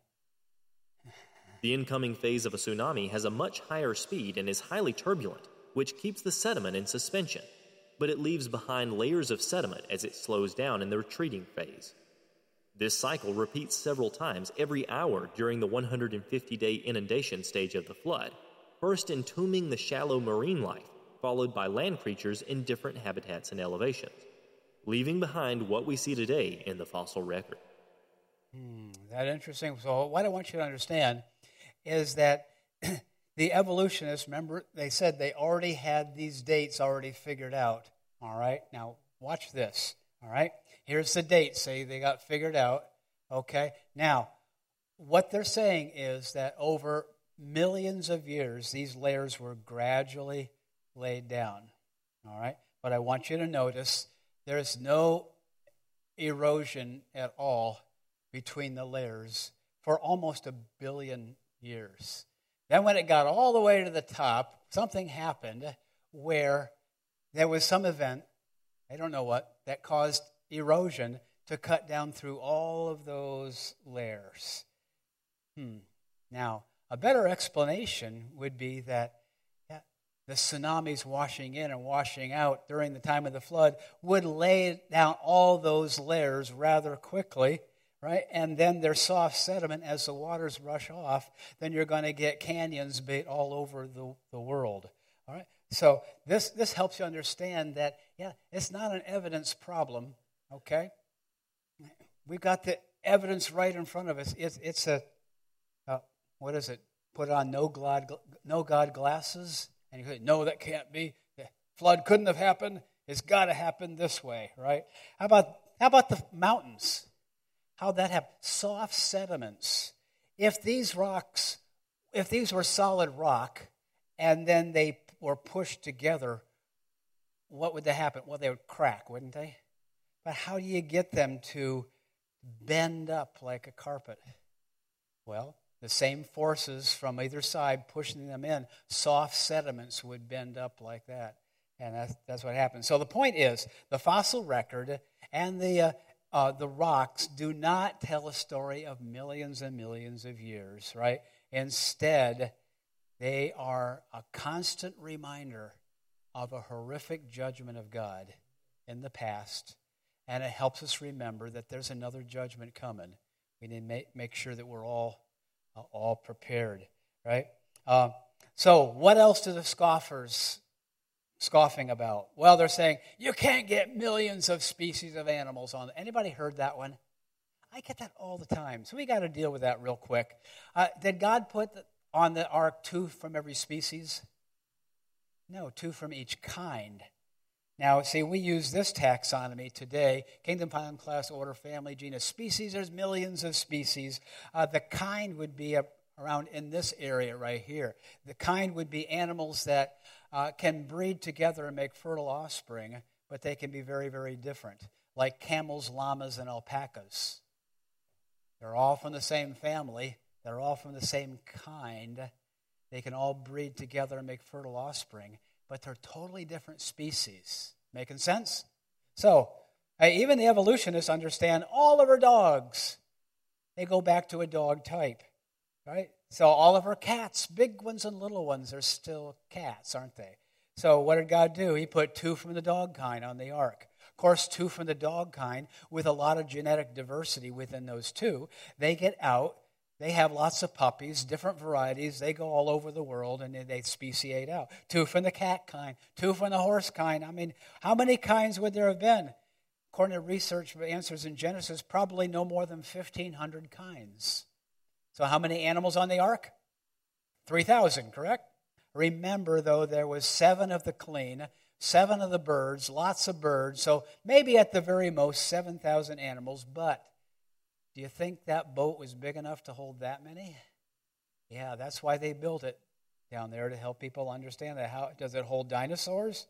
The incoming phase of a tsunami has a much higher speed and is highly turbulent, which keeps the sediment in suspension, but it leaves behind layers of sediment as it slows down in the retreating phase. This cycle repeats several times every hour during the one hundred fifty day inundation stage of the flood, first entombing the shallow marine life, followed by land creatures in different habitats and elevations, leaving behind what we see today in the fossil record. Hmm, that interesting. So what I want you to understand is that the evolutionists, remember, they said they already had these dates already figured out. All right? Now, watch this. All right? Here's the dates. Say they got figured out. Okay? Now, what they're saying is that over millions of years, these layers were gradually laid down. All right? But I want you to notice there's no erosion at all between the layers for almost a billion years. Then when it got all the way to the top, something happened where there was some event, I don't know what, that caused erosion to cut down through all of those layers. Hmm. Now, a better explanation would be that yeah, the tsunamis washing in and washing out during the time of the flood would lay down all those layers rather quickly, right? And then there's soft sediment as the waters rush off, then you're going to get canyons bait all over the, the world. All right? So this, this helps you understand that, yeah, it's not an evidence problem, okay? We've got the evidence right in front of us. It's, it's a, uh, what is it? Put on no God, no God glasses, and you say, no, that can't be. The flood couldn't have happened. It's got to happen this way, right? How about, how about the mountains? How'd that happen? Soft sediments. If these rocks, if these were solid rock, and then they were pushed together, what would they happen? Well, they would crack, wouldn't they? But how do you get them to bend up like a carpet? Well, the same forces from either side pushing them in, soft sediments would bend up like that. And that's, that's what happened. So the point is, the fossil record and the uh, uh, the rocks do not tell a story of millions and millions of years, right? Instead, they are a constant reminder of a horrific judgment of God in the past, and it helps us remember that there's another judgment coming. We need to make, make sure that we're all uh, all prepared, right? Uh, so what else do the scoffers scoffing about? Well, they're saying, you can't get millions of species of animals on. Anybody heard that one? I get that all the time, so we got to deal with that real quick. Uh, did God put the, on the ark two from every species? No, two from each kind. Now, see, we use this taxonomy today, kingdom, family, class, order, family, genus, species. There's millions of species. Uh, the kind would be a, around in this area right here. The kind would be animals that uh, can breed together and make fertile offspring, but they can be very, very different, like camels, llamas, and alpacas. They're all from the same family. They're all from the same kind. They can all breed together and make fertile offspring, but they're totally different species. Making sense? So, hey, even the evolutionists understand all of our dogs, they go back to a dog type, right? So all of our cats, big ones and little ones, are still cats, aren't they? So what did God do? He put two from the dog kind on the ark. Of course, two from the dog kind with a lot of genetic diversity within those two. They get out. They have lots of puppies, different varieties. They go all over the world, and they speciate out. Two from the cat kind, two from the horse kind. I mean, how many kinds would there have been? According to research answers in Genesis, probably no more than fifteen hundred kinds. So how many animals on the ark? three thousand, correct? Remember, though, there was seven of the clean, seven of the birds, lots of birds. So maybe at the very most, seven thousand animals, but do you think that boat was big enough to hold that many? Yeah, that's why they built it down there, to help people understand that. How does it hold dinosaurs?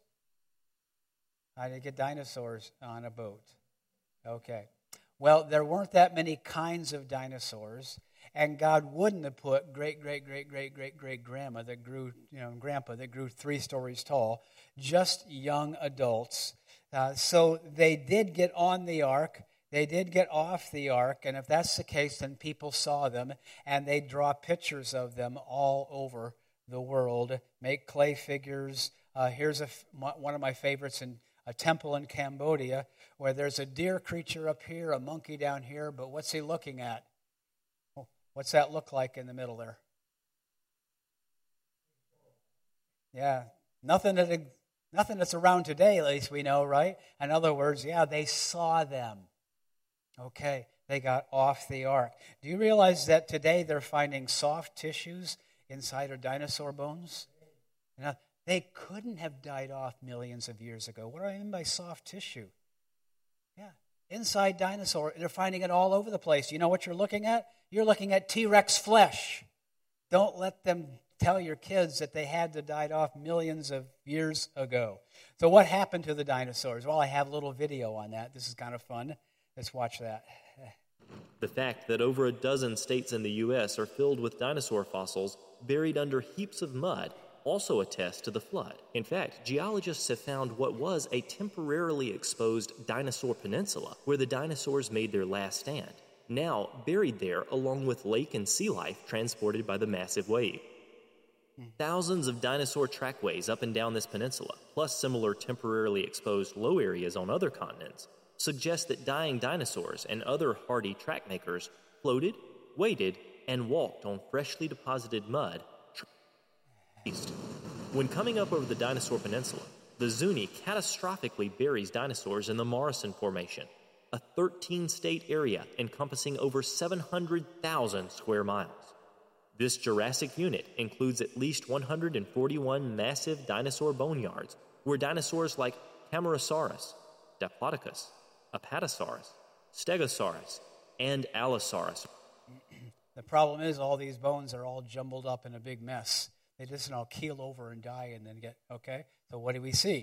How do you get dinosaurs on a boat? Okay. Well, there weren't that many kinds of dinosaurs, and God wouldn't have put great, great, great, great, great, great grandma that grew, you know, grandpa that grew three stories tall, just young adults. Uh, so they did get on the ark. They did get off the ark, and if that's the case, then people saw them, and they draw pictures of them all over the world, make clay figures. Uh, here's a, one of my favorites in a temple in Cambodia, where there's a deer creature up here, a monkey down here, but what's he looking at? What's that look like in the middle there? Yeah, nothing that, nothing that's around today, at least we know, right? In other words, yeah, they saw them. Okay, they got off the ark. Do you realize that today they're finding soft tissues inside of dinosaur bones? Now, they couldn't have died off millions of years ago. What do I mean by soft tissue? Yeah, inside dinosaur, they're finding it all over the place. You know what you're looking at? You're looking at T-Rex flesh. Don't let them tell your kids that they had to died off millions of years ago. So what happened to the dinosaurs? Well, I have a little video on that. This is kind of fun. Let's watch that. The fact that over a dozen states in the U S are filled with dinosaur fossils buried under heaps of mud also attests to the flood. In fact, geologists have found what was a temporarily exposed dinosaur peninsula where the dinosaurs made their last stand, now buried there along with lake and sea life transported by the massive wave. Thousands of dinosaur trackways up and down this peninsula, plus similar temporarily exposed low areas on other continents, suggest that dying dinosaurs and other hardy track makers floated, waded, and walked on freshly deposited mud east. When coming up over the Dinosaur Peninsula, the Zuni catastrophically buries dinosaurs in the Morrison Formation, a thirteen-state area encompassing over seven hundred thousand square miles. This Jurassic unit includes at least one hundred forty-one massive dinosaur boneyards where dinosaurs like Camarasaurus, Diplodocus, Apatosaurus, Stegosaurus, and Allosaurus. The problem is all these bones are all jumbled up in a big mess. They just all keel over and die and then get, okay? So what do we see?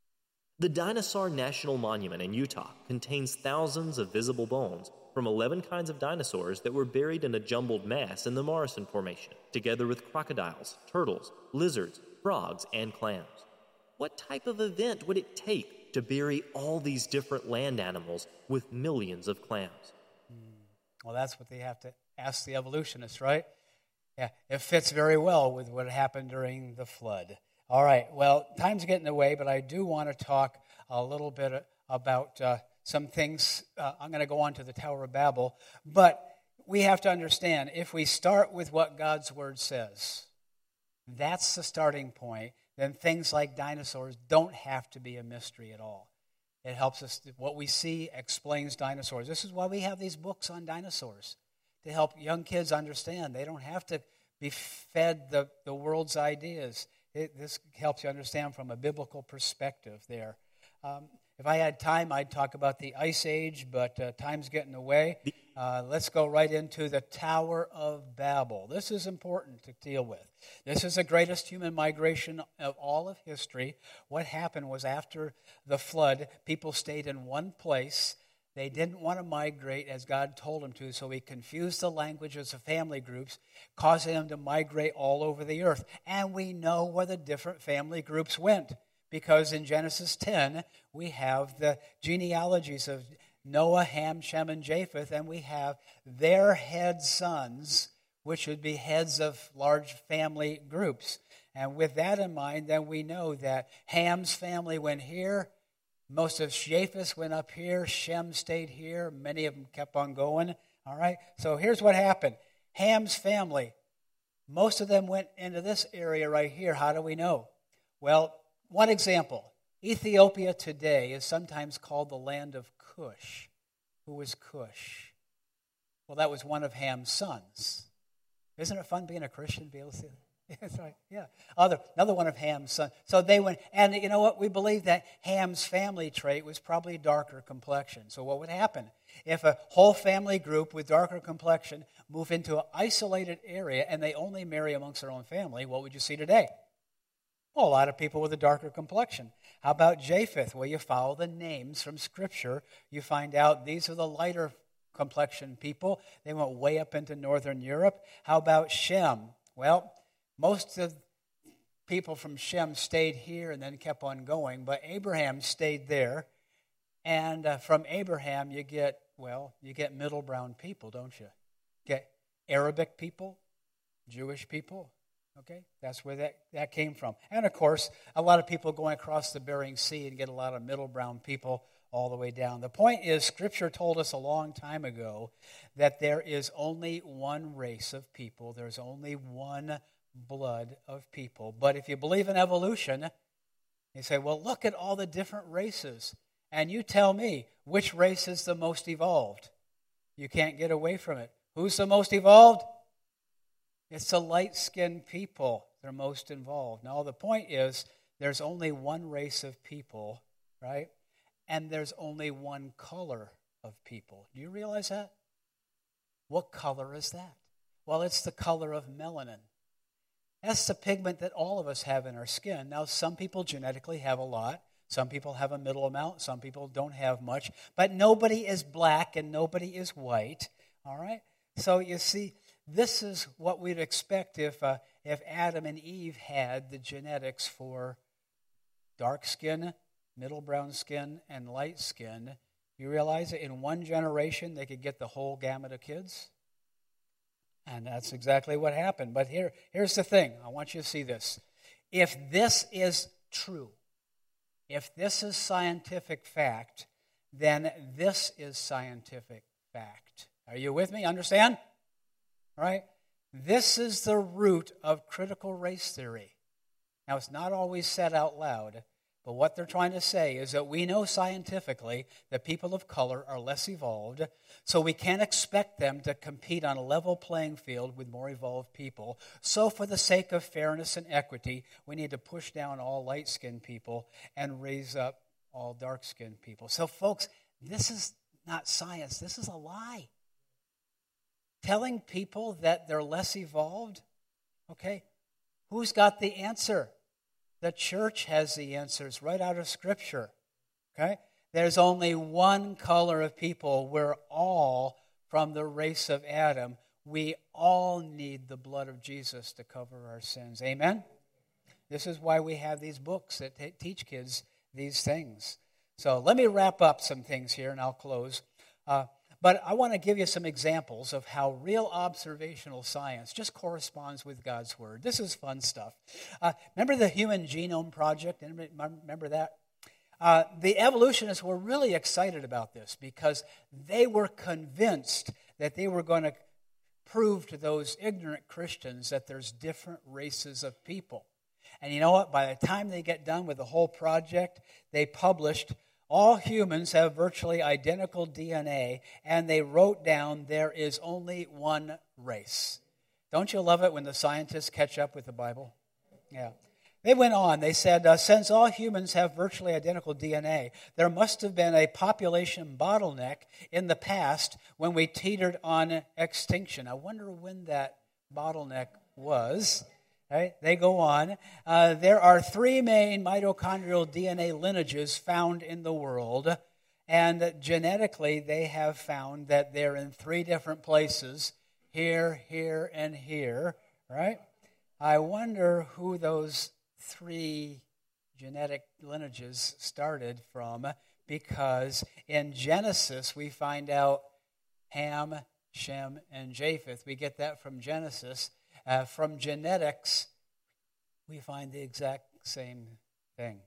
The Dinosaur National Monument in Utah contains thousands of visible bones from eleven kinds of dinosaurs that were buried in a jumbled mass in the Morrison Formation, together with crocodiles, turtles, lizards, frogs, and clams. What type of event would it take to bury all these different land animals with millions of clams? Well, that's what they have to ask the evolutionists, right? Yeah, it fits very well with what happened during the flood. All right, well, time's getting away, but I do want to talk a little bit about uh, some things. Uh, I'm going to go on to the Tower of Babel, but we have to understand, if we start with what God's Word says, that's the starting point, then things like dinosaurs don't have to be a mystery at all. It helps us, what we see explains dinosaurs. This is why we have these books on dinosaurs, to help young kids understand. They don't have to be fed the, the world's ideas. It, this helps you understand from a biblical perspective there. Um, if I had time, I'd talk about the Ice Age, but uh, time's getting away. Uh, let's go right into the Tower of Babel. This is important to deal with. This is the greatest human migration of all of history. What happened was after the flood, people stayed in one place. They didn't want to migrate as God told them to, so he confused the languages of family groups, causing them to migrate all over the earth. And we know where the different family groups went, because in Genesis ten, we have the genealogies of Noah, Ham, Shem, and Japheth, and we have their head sons, which would be heads of large family groups. And with that in mind, then we know that Ham's family went here, most of Japheth went up here, Shem stayed here, many of them kept on going. All right, so here's what happened. Ham's family, most of them went into this area right here. How do we know? Well, one example. Ethiopia today is sometimes called the land of Cush. Who was Cush? Well, that was one of Ham's sons. Isn't it fun being a Christian, be able to see that? That's right, yeah. Other, another one of Ham's sons. So they went, and you know what? We believe that Ham's family trait was probably darker complexion. So what would happen? If a whole family group with darker complexion move into an isolated area and they only marry amongst their own family, what would you see today? Well, a lot of people with a darker complexion. How about Japheth? Well, you follow the names from Scripture. You find out these are the lighter complexion people. They went way up into northern Europe. How about Shem? Well, most of people from Shem stayed here and then kept on going, but Abraham stayed there. And uh, from Abraham, you get, well, you get middle brown people, don't you? Get Arabic people, Jewish people. Okay, that's where that, that came from. And of course, a lot of people going across the Bering Sea and get a lot of middle brown people all the way down. The point is, Scripture told us a long time ago that there is only one race of people. There's only one blood of people. But if you believe in evolution, you say, well, look at all the different races. And you tell me, which race is the most evolved? You can't get away from it. Who's the most evolved? It's the light-skinned people that are most involved. Now, the point is, there's only one race of people, right? And there's only one color of people. Do you realize that? What color is that? Well, it's the color of melanin. That's the pigment that all of us have in our skin. Now, some people genetically have a lot. Some people have a middle amount. Some people don't have much. But nobody is black and nobody is white, all right? So you see, this is what we'd expect if uh, if Adam and Eve had the genetics for dark skin, middle brown skin, and light skin. You realize that in one generation they could get the whole gamut of kids? And that's exactly what happened. But here, here's the thing. I want you to see this. If this is true, if this is scientific fact, then this is scientific fact. Are you with me? Understand? Right? This is the root of critical race theory. Now, it's not always said out loud, but what they're trying to say is that we know scientifically that people of color are less evolved, so we can't expect them to compete on a level playing field with more evolved people. So for the sake of fairness and equity, we need to push down all light-skinned people and raise up all dark-skinned people. So, folks, this is not science. This is a lie. Telling people that they're less evolved, okay, who's got the answer? The church has the answers right out of Scripture, okay? There's only one color of people. We're all from the race of Adam. We all need the blood of Jesus to cover our sins. Amen? This is why we have these books that t- teach kids these things. So let me wrap up some things here, and I'll close. Uh, But I want to give you some examples of how real observational science just corresponds with God's Word. This is fun stuff. Uh, remember the Human Genome Project? Anybody remember that? Uh, the evolutionists were really excited about this because they were convinced that they were going to prove to those ignorant Christians that there's different races of people. And you know what? By the time they get done with the whole project, they published all humans have virtually identical D N A, and they wrote down there is only one race. Don't you love it when the scientists catch up with the Bible? Yeah. They went on. They said, uh, since all humans have virtually identical D N A, there must have been a population bottleneck in the past when we teetered on extinction. I wonder when that bottleneck was. Right? They go on. Uh, there are three main mitochondrial D N A lineages found in the world, and genetically they have found that they're in three different places, here, here, and here, right? I wonder who those three genetic lineages started from, because in Genesis we find out Ham, Shem, and Japheth. We get that from Genesis. Uh, from genetics, we find the exact same thing.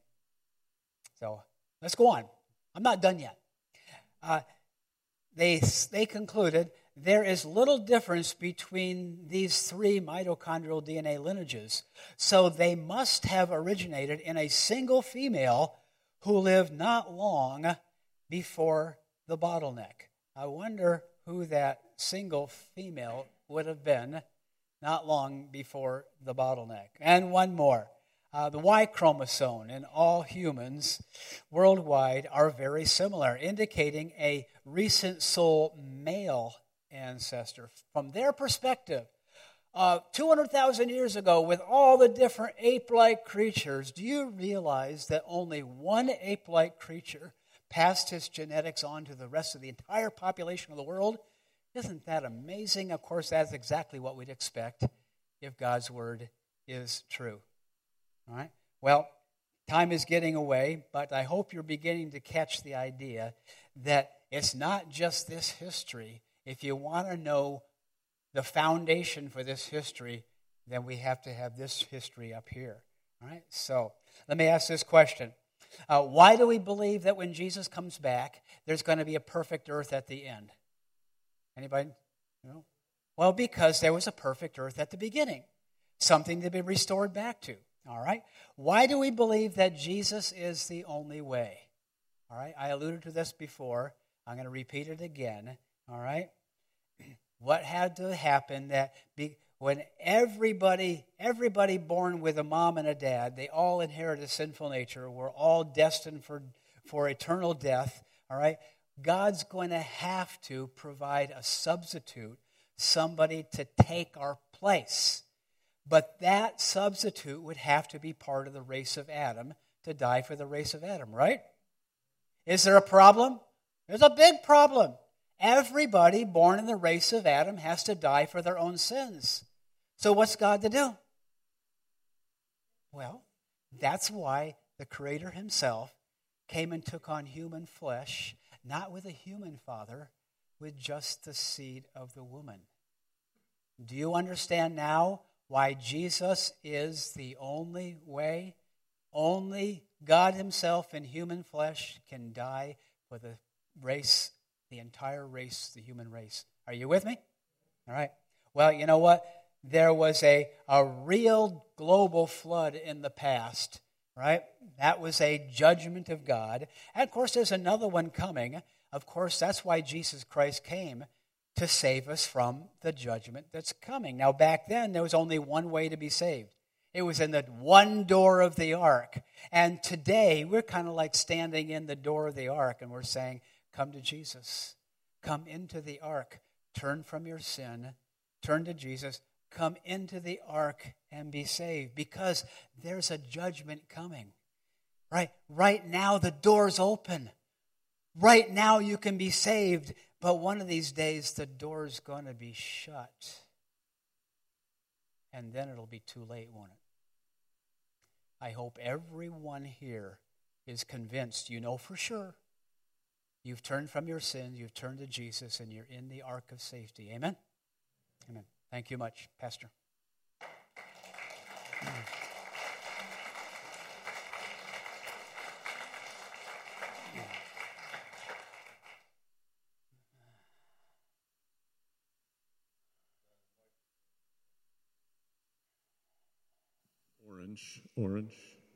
So let's go on. I'm not done yet. Uh, they, they concluded there is little difference between these three mitochondrial D N A lineages, so they must have originated in a single female who lived not long before the bottleneck. I wonder who that single female would have been not long before the bottleneck. And one more. Uh, the Y chromosome in all humans worldwide are very similar, indicating a recent soul male ancestor. From their perspective, uh, two hundred thousand years ago, with all the different ape-like creatures, do you realize that only one ape-like creature passed his genetics on to the rest of the entire population of the world. Isn't that amazing? Of course, that's exactly what we'd expect if God's word is true. All right? Well, time is getting away, but I hope you're beginning to catch the idea that it's not just this history. If you want to know the foundation for this history, then we have to have this history up here. All right? So let me ask this question. Uh, why do we believe that when Jesus comes back, there's going to be a perfect earth at the end? Anybody? No? Well, because there was a perfect earth at the beginning. Something to be restored back to. All right? Why do we believe that Jesus is the only way? All right? I alluded to this before. I'm going to repeat it again. All right? What had to happen that be, when everybody, everybody born with a mom and a dad, they all inherit a sinful nature. We're all destined for, for eternal death. All right? God's going to have to provide a substitute, somebody to take our place. But that substitute would have to be part of the race of Adam to die for the race of Adam, right? Is there a problem? There's a big problem. Everybody born in the race of Adam has to die for their own sins. So what's God to do? Well, that's why the Creator himself came and took on human flesh, not with a human father, with just the seed of the woman. Do you understand now why Jesus is the only way? Only God himself in human flesh can die for the race, the entire race, the human race. Are you with me? All right. Well, you know what? There was a, a real global flood in the past, right? That was a judgment of God. And of course, there's another one coming. Of course, that's why Jesus Christ came, to save us from the judgment that's coming. Now, back then, there was only one way to be saved. It was in the one door of the ark. And today, we're kind of like standing in the door of the ark, and we're saying, come to Jesus. Come into the ark. Turn from your sin. Turn to Jesus. Come into the ark and be saved, because there's a judgment coming. Right? Right now, the door's open. Right now, you can be saved. But one of these days, the door's going to be shut. And then it'll be too late, won't it? I hope everyone here is convinced, you know for sure, you've turned from your sins, you've turned to Jesus, and you're in the ark of safety. Amen? Amen. Thank you much, Pastor. Orange, orange.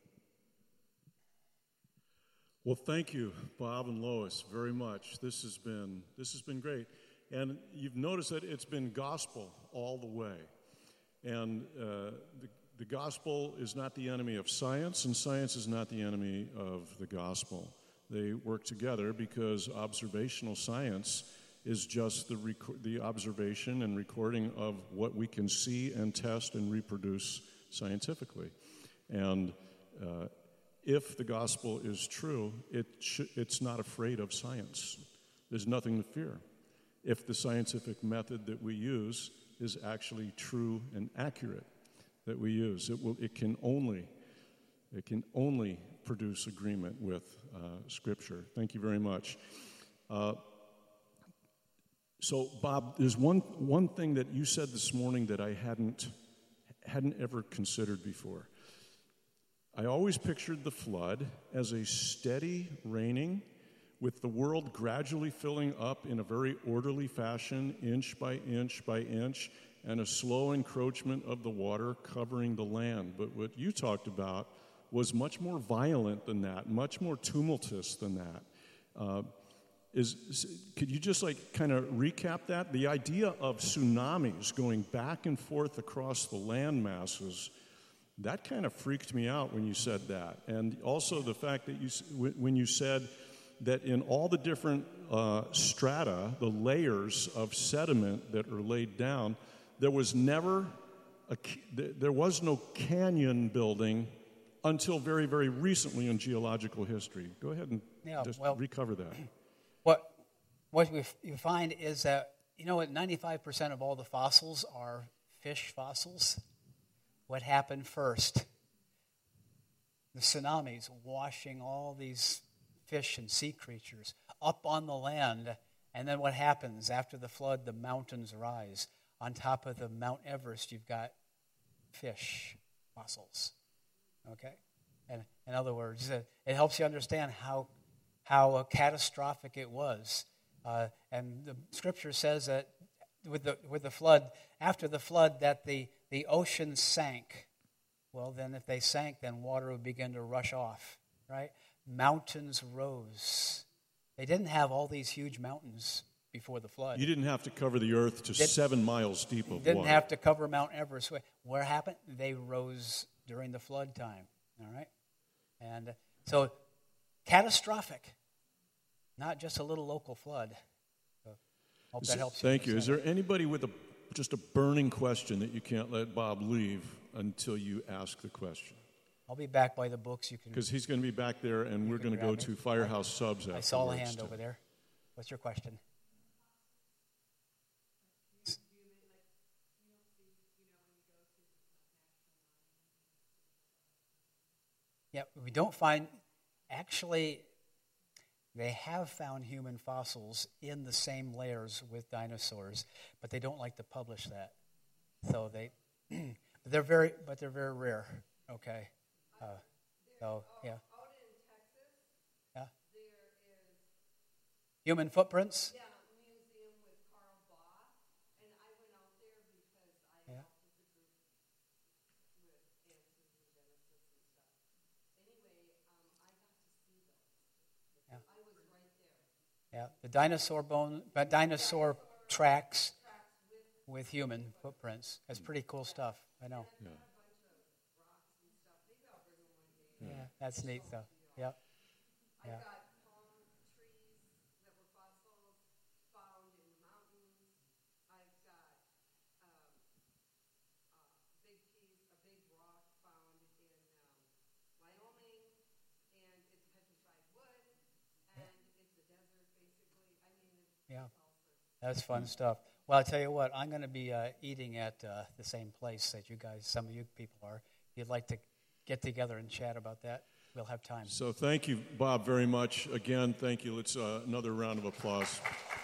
Well, thank you, Bob and Lois, very much. This has been this has been great, and you've noticed that it's been gospel all the way. And uh, the the gospel is not the enemy of science, and science is not the enemy of the gospel. They work together because observational science is just the rec- the observation and recording of what we can see and test and reproduce scientifically. And uh, if the gospel is true, it sh- it's not afraid of science. There's nothing to fear. If the scientific method that we use is actually true and accurate, that we use, it will. It can only, it can only produce agreement with uh, Scripture. Thank you very much. Uh, so, Bob, there's one one thing that you said this morning that I hadn't. hadn't ever considered before. I always pictured the flood as a steady raining with the world gradually filling up in a very orderly fashion, inch by inch by inch, and a slow encroachment of the water covering the land. But what you talked about was much more violent than that, much more tumultuous than that. Uh, Is, is, could you just like kind of recap that? The idea of tsunamis going back and forth across the land masses, that kind of freaked me out when you said that. And also the fact that you, when you said that in all the different uh, strata, the layers of sediment that are laid down, there was never, a, there was no canyon building until very, very recently in geological history. Go ahead and Yeah, just well- recover that. What what we f- you find is that, you know what, ninety-five percent of all the fossils are fish fossils. What happened first? The tsunamis washing all these fish and sea creatures up on the land. And then what happens? After the flood, the mountains rise. On top of the Mount Everest, you've got fish fossils. Okay? And in other words, it, it helps you understand how how uh, catastrophic it was. Uh, and the scripture says that with the with the flood, after the flood, that the, the ocean sank. Well, then if they sank, then water would begin to rush off, right? Mountains rose. They didn't have all these huge mountains before the flood. You didn't have to cover the earth to Did- seven miles deep of Didn't water. have to cover Mount Everest. What happened? They rose during the flood time, all right? And uh, so catastrophic, not just a little local flood. So hope that helps you. Thank you. Is understand there anybody with a just a burning question that you can't let Bob leave until you ask the question? it. I'll be back by the books. You can. Because he's going to be back there, and we're can going to go grab to it. Firehouse Subs afterwards. I saw a hand too. over there. What's your question? Yeah, we don't find, actually, they have found human fossils in the same layers with dinosaurs, but they don't like to publish that. So they, they're very, but they're very rare. Okay, uh, so yeah, Out in Texas, yeah. there is Human footprints. yeah, a museum with Carl Baugh, and I went out there because I Yeah. helped with the group with Answers in Genesis and stuff. Anyway, um, I got to see those. Yeah. I was right there. Yeah, the dinosaur bone, but dinosaur tracks Tracks with with human footprints. That's pretty cool stuff. I know. Yeah. a bunch of rocks and stuff. Maybe I'll bring them one day. Yeah, that's neat stuff. Yeah, I yeah. got palm trees that were fossils found in the mountains. I've got um, a big piece, a big rock found in um, Wyoming, and it's petrified wood, and it's a desert basically. I mean, it's, Yeah. it's all sorts. That's fun stuff. Well, I'll tell you what, I'm going to be uh, eating at uh, the same place that you guys, some of you people are. If you'd like to get together and chat about that, we'll have time. So thank you, Bob, very much. Again, thank you. Let's uh, another round of applause.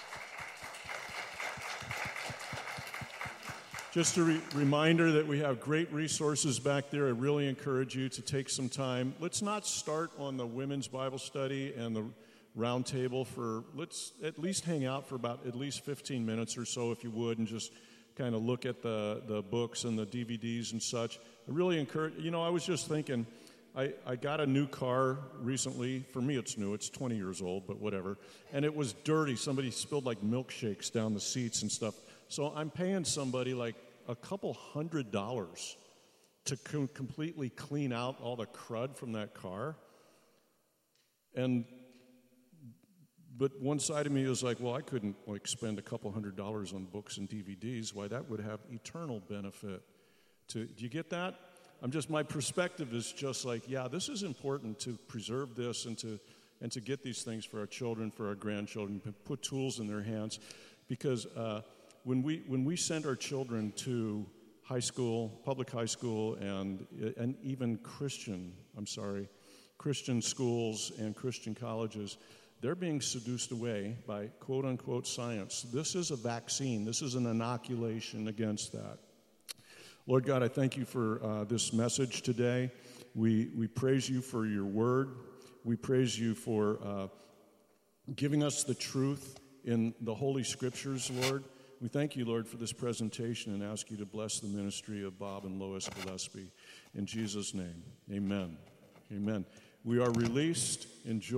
Just a re- reminder that we have great resources back there. I really encourage you to take some time. Let's not start on the women's Bible study and the round table for, let's at least hang out for about at least fifteen minutes or so, if you would, and just kind of look at the, the books and the D V Ds and such. I really encourage, you know, I was just thinking, I, I got a new car recently. For me, it's new. It's twenty years old, but whatever. And it was dirty. Somebody spilled like milkshakes down the seats and stuff. So I'm paying somebody like a couple hundred dollars to com- completely clean out all the crud from that car. And but one side of me is like, well, I couldn't like spend a couple hundred dollars on books and D V Ds. Why, that would have eternal benefit. To do you get that? I'm just, my perspective is just like, yeah, this is important to preserve this and to and to get these things for our children, for our grandchildren, to put tools in their hands, because uh, when we when we send our children to high school, public high school, and and even Christian, I'm sorry, Christian schools and Christian colleges, they're being seduced away by quote unquote science. This is a vaccine. This is an inoculation against that. Lord God, I thank you for uh, this message today. We we praise you for your word. We praise you for uh, giving us the truth in the Holy Scriptures, Lord. We thank you, Lord, for this presentation and ask you to bless the ministry of Bob and Lois Gillespie. In Jesus' name, amen. Amen. We are released. Enjoy.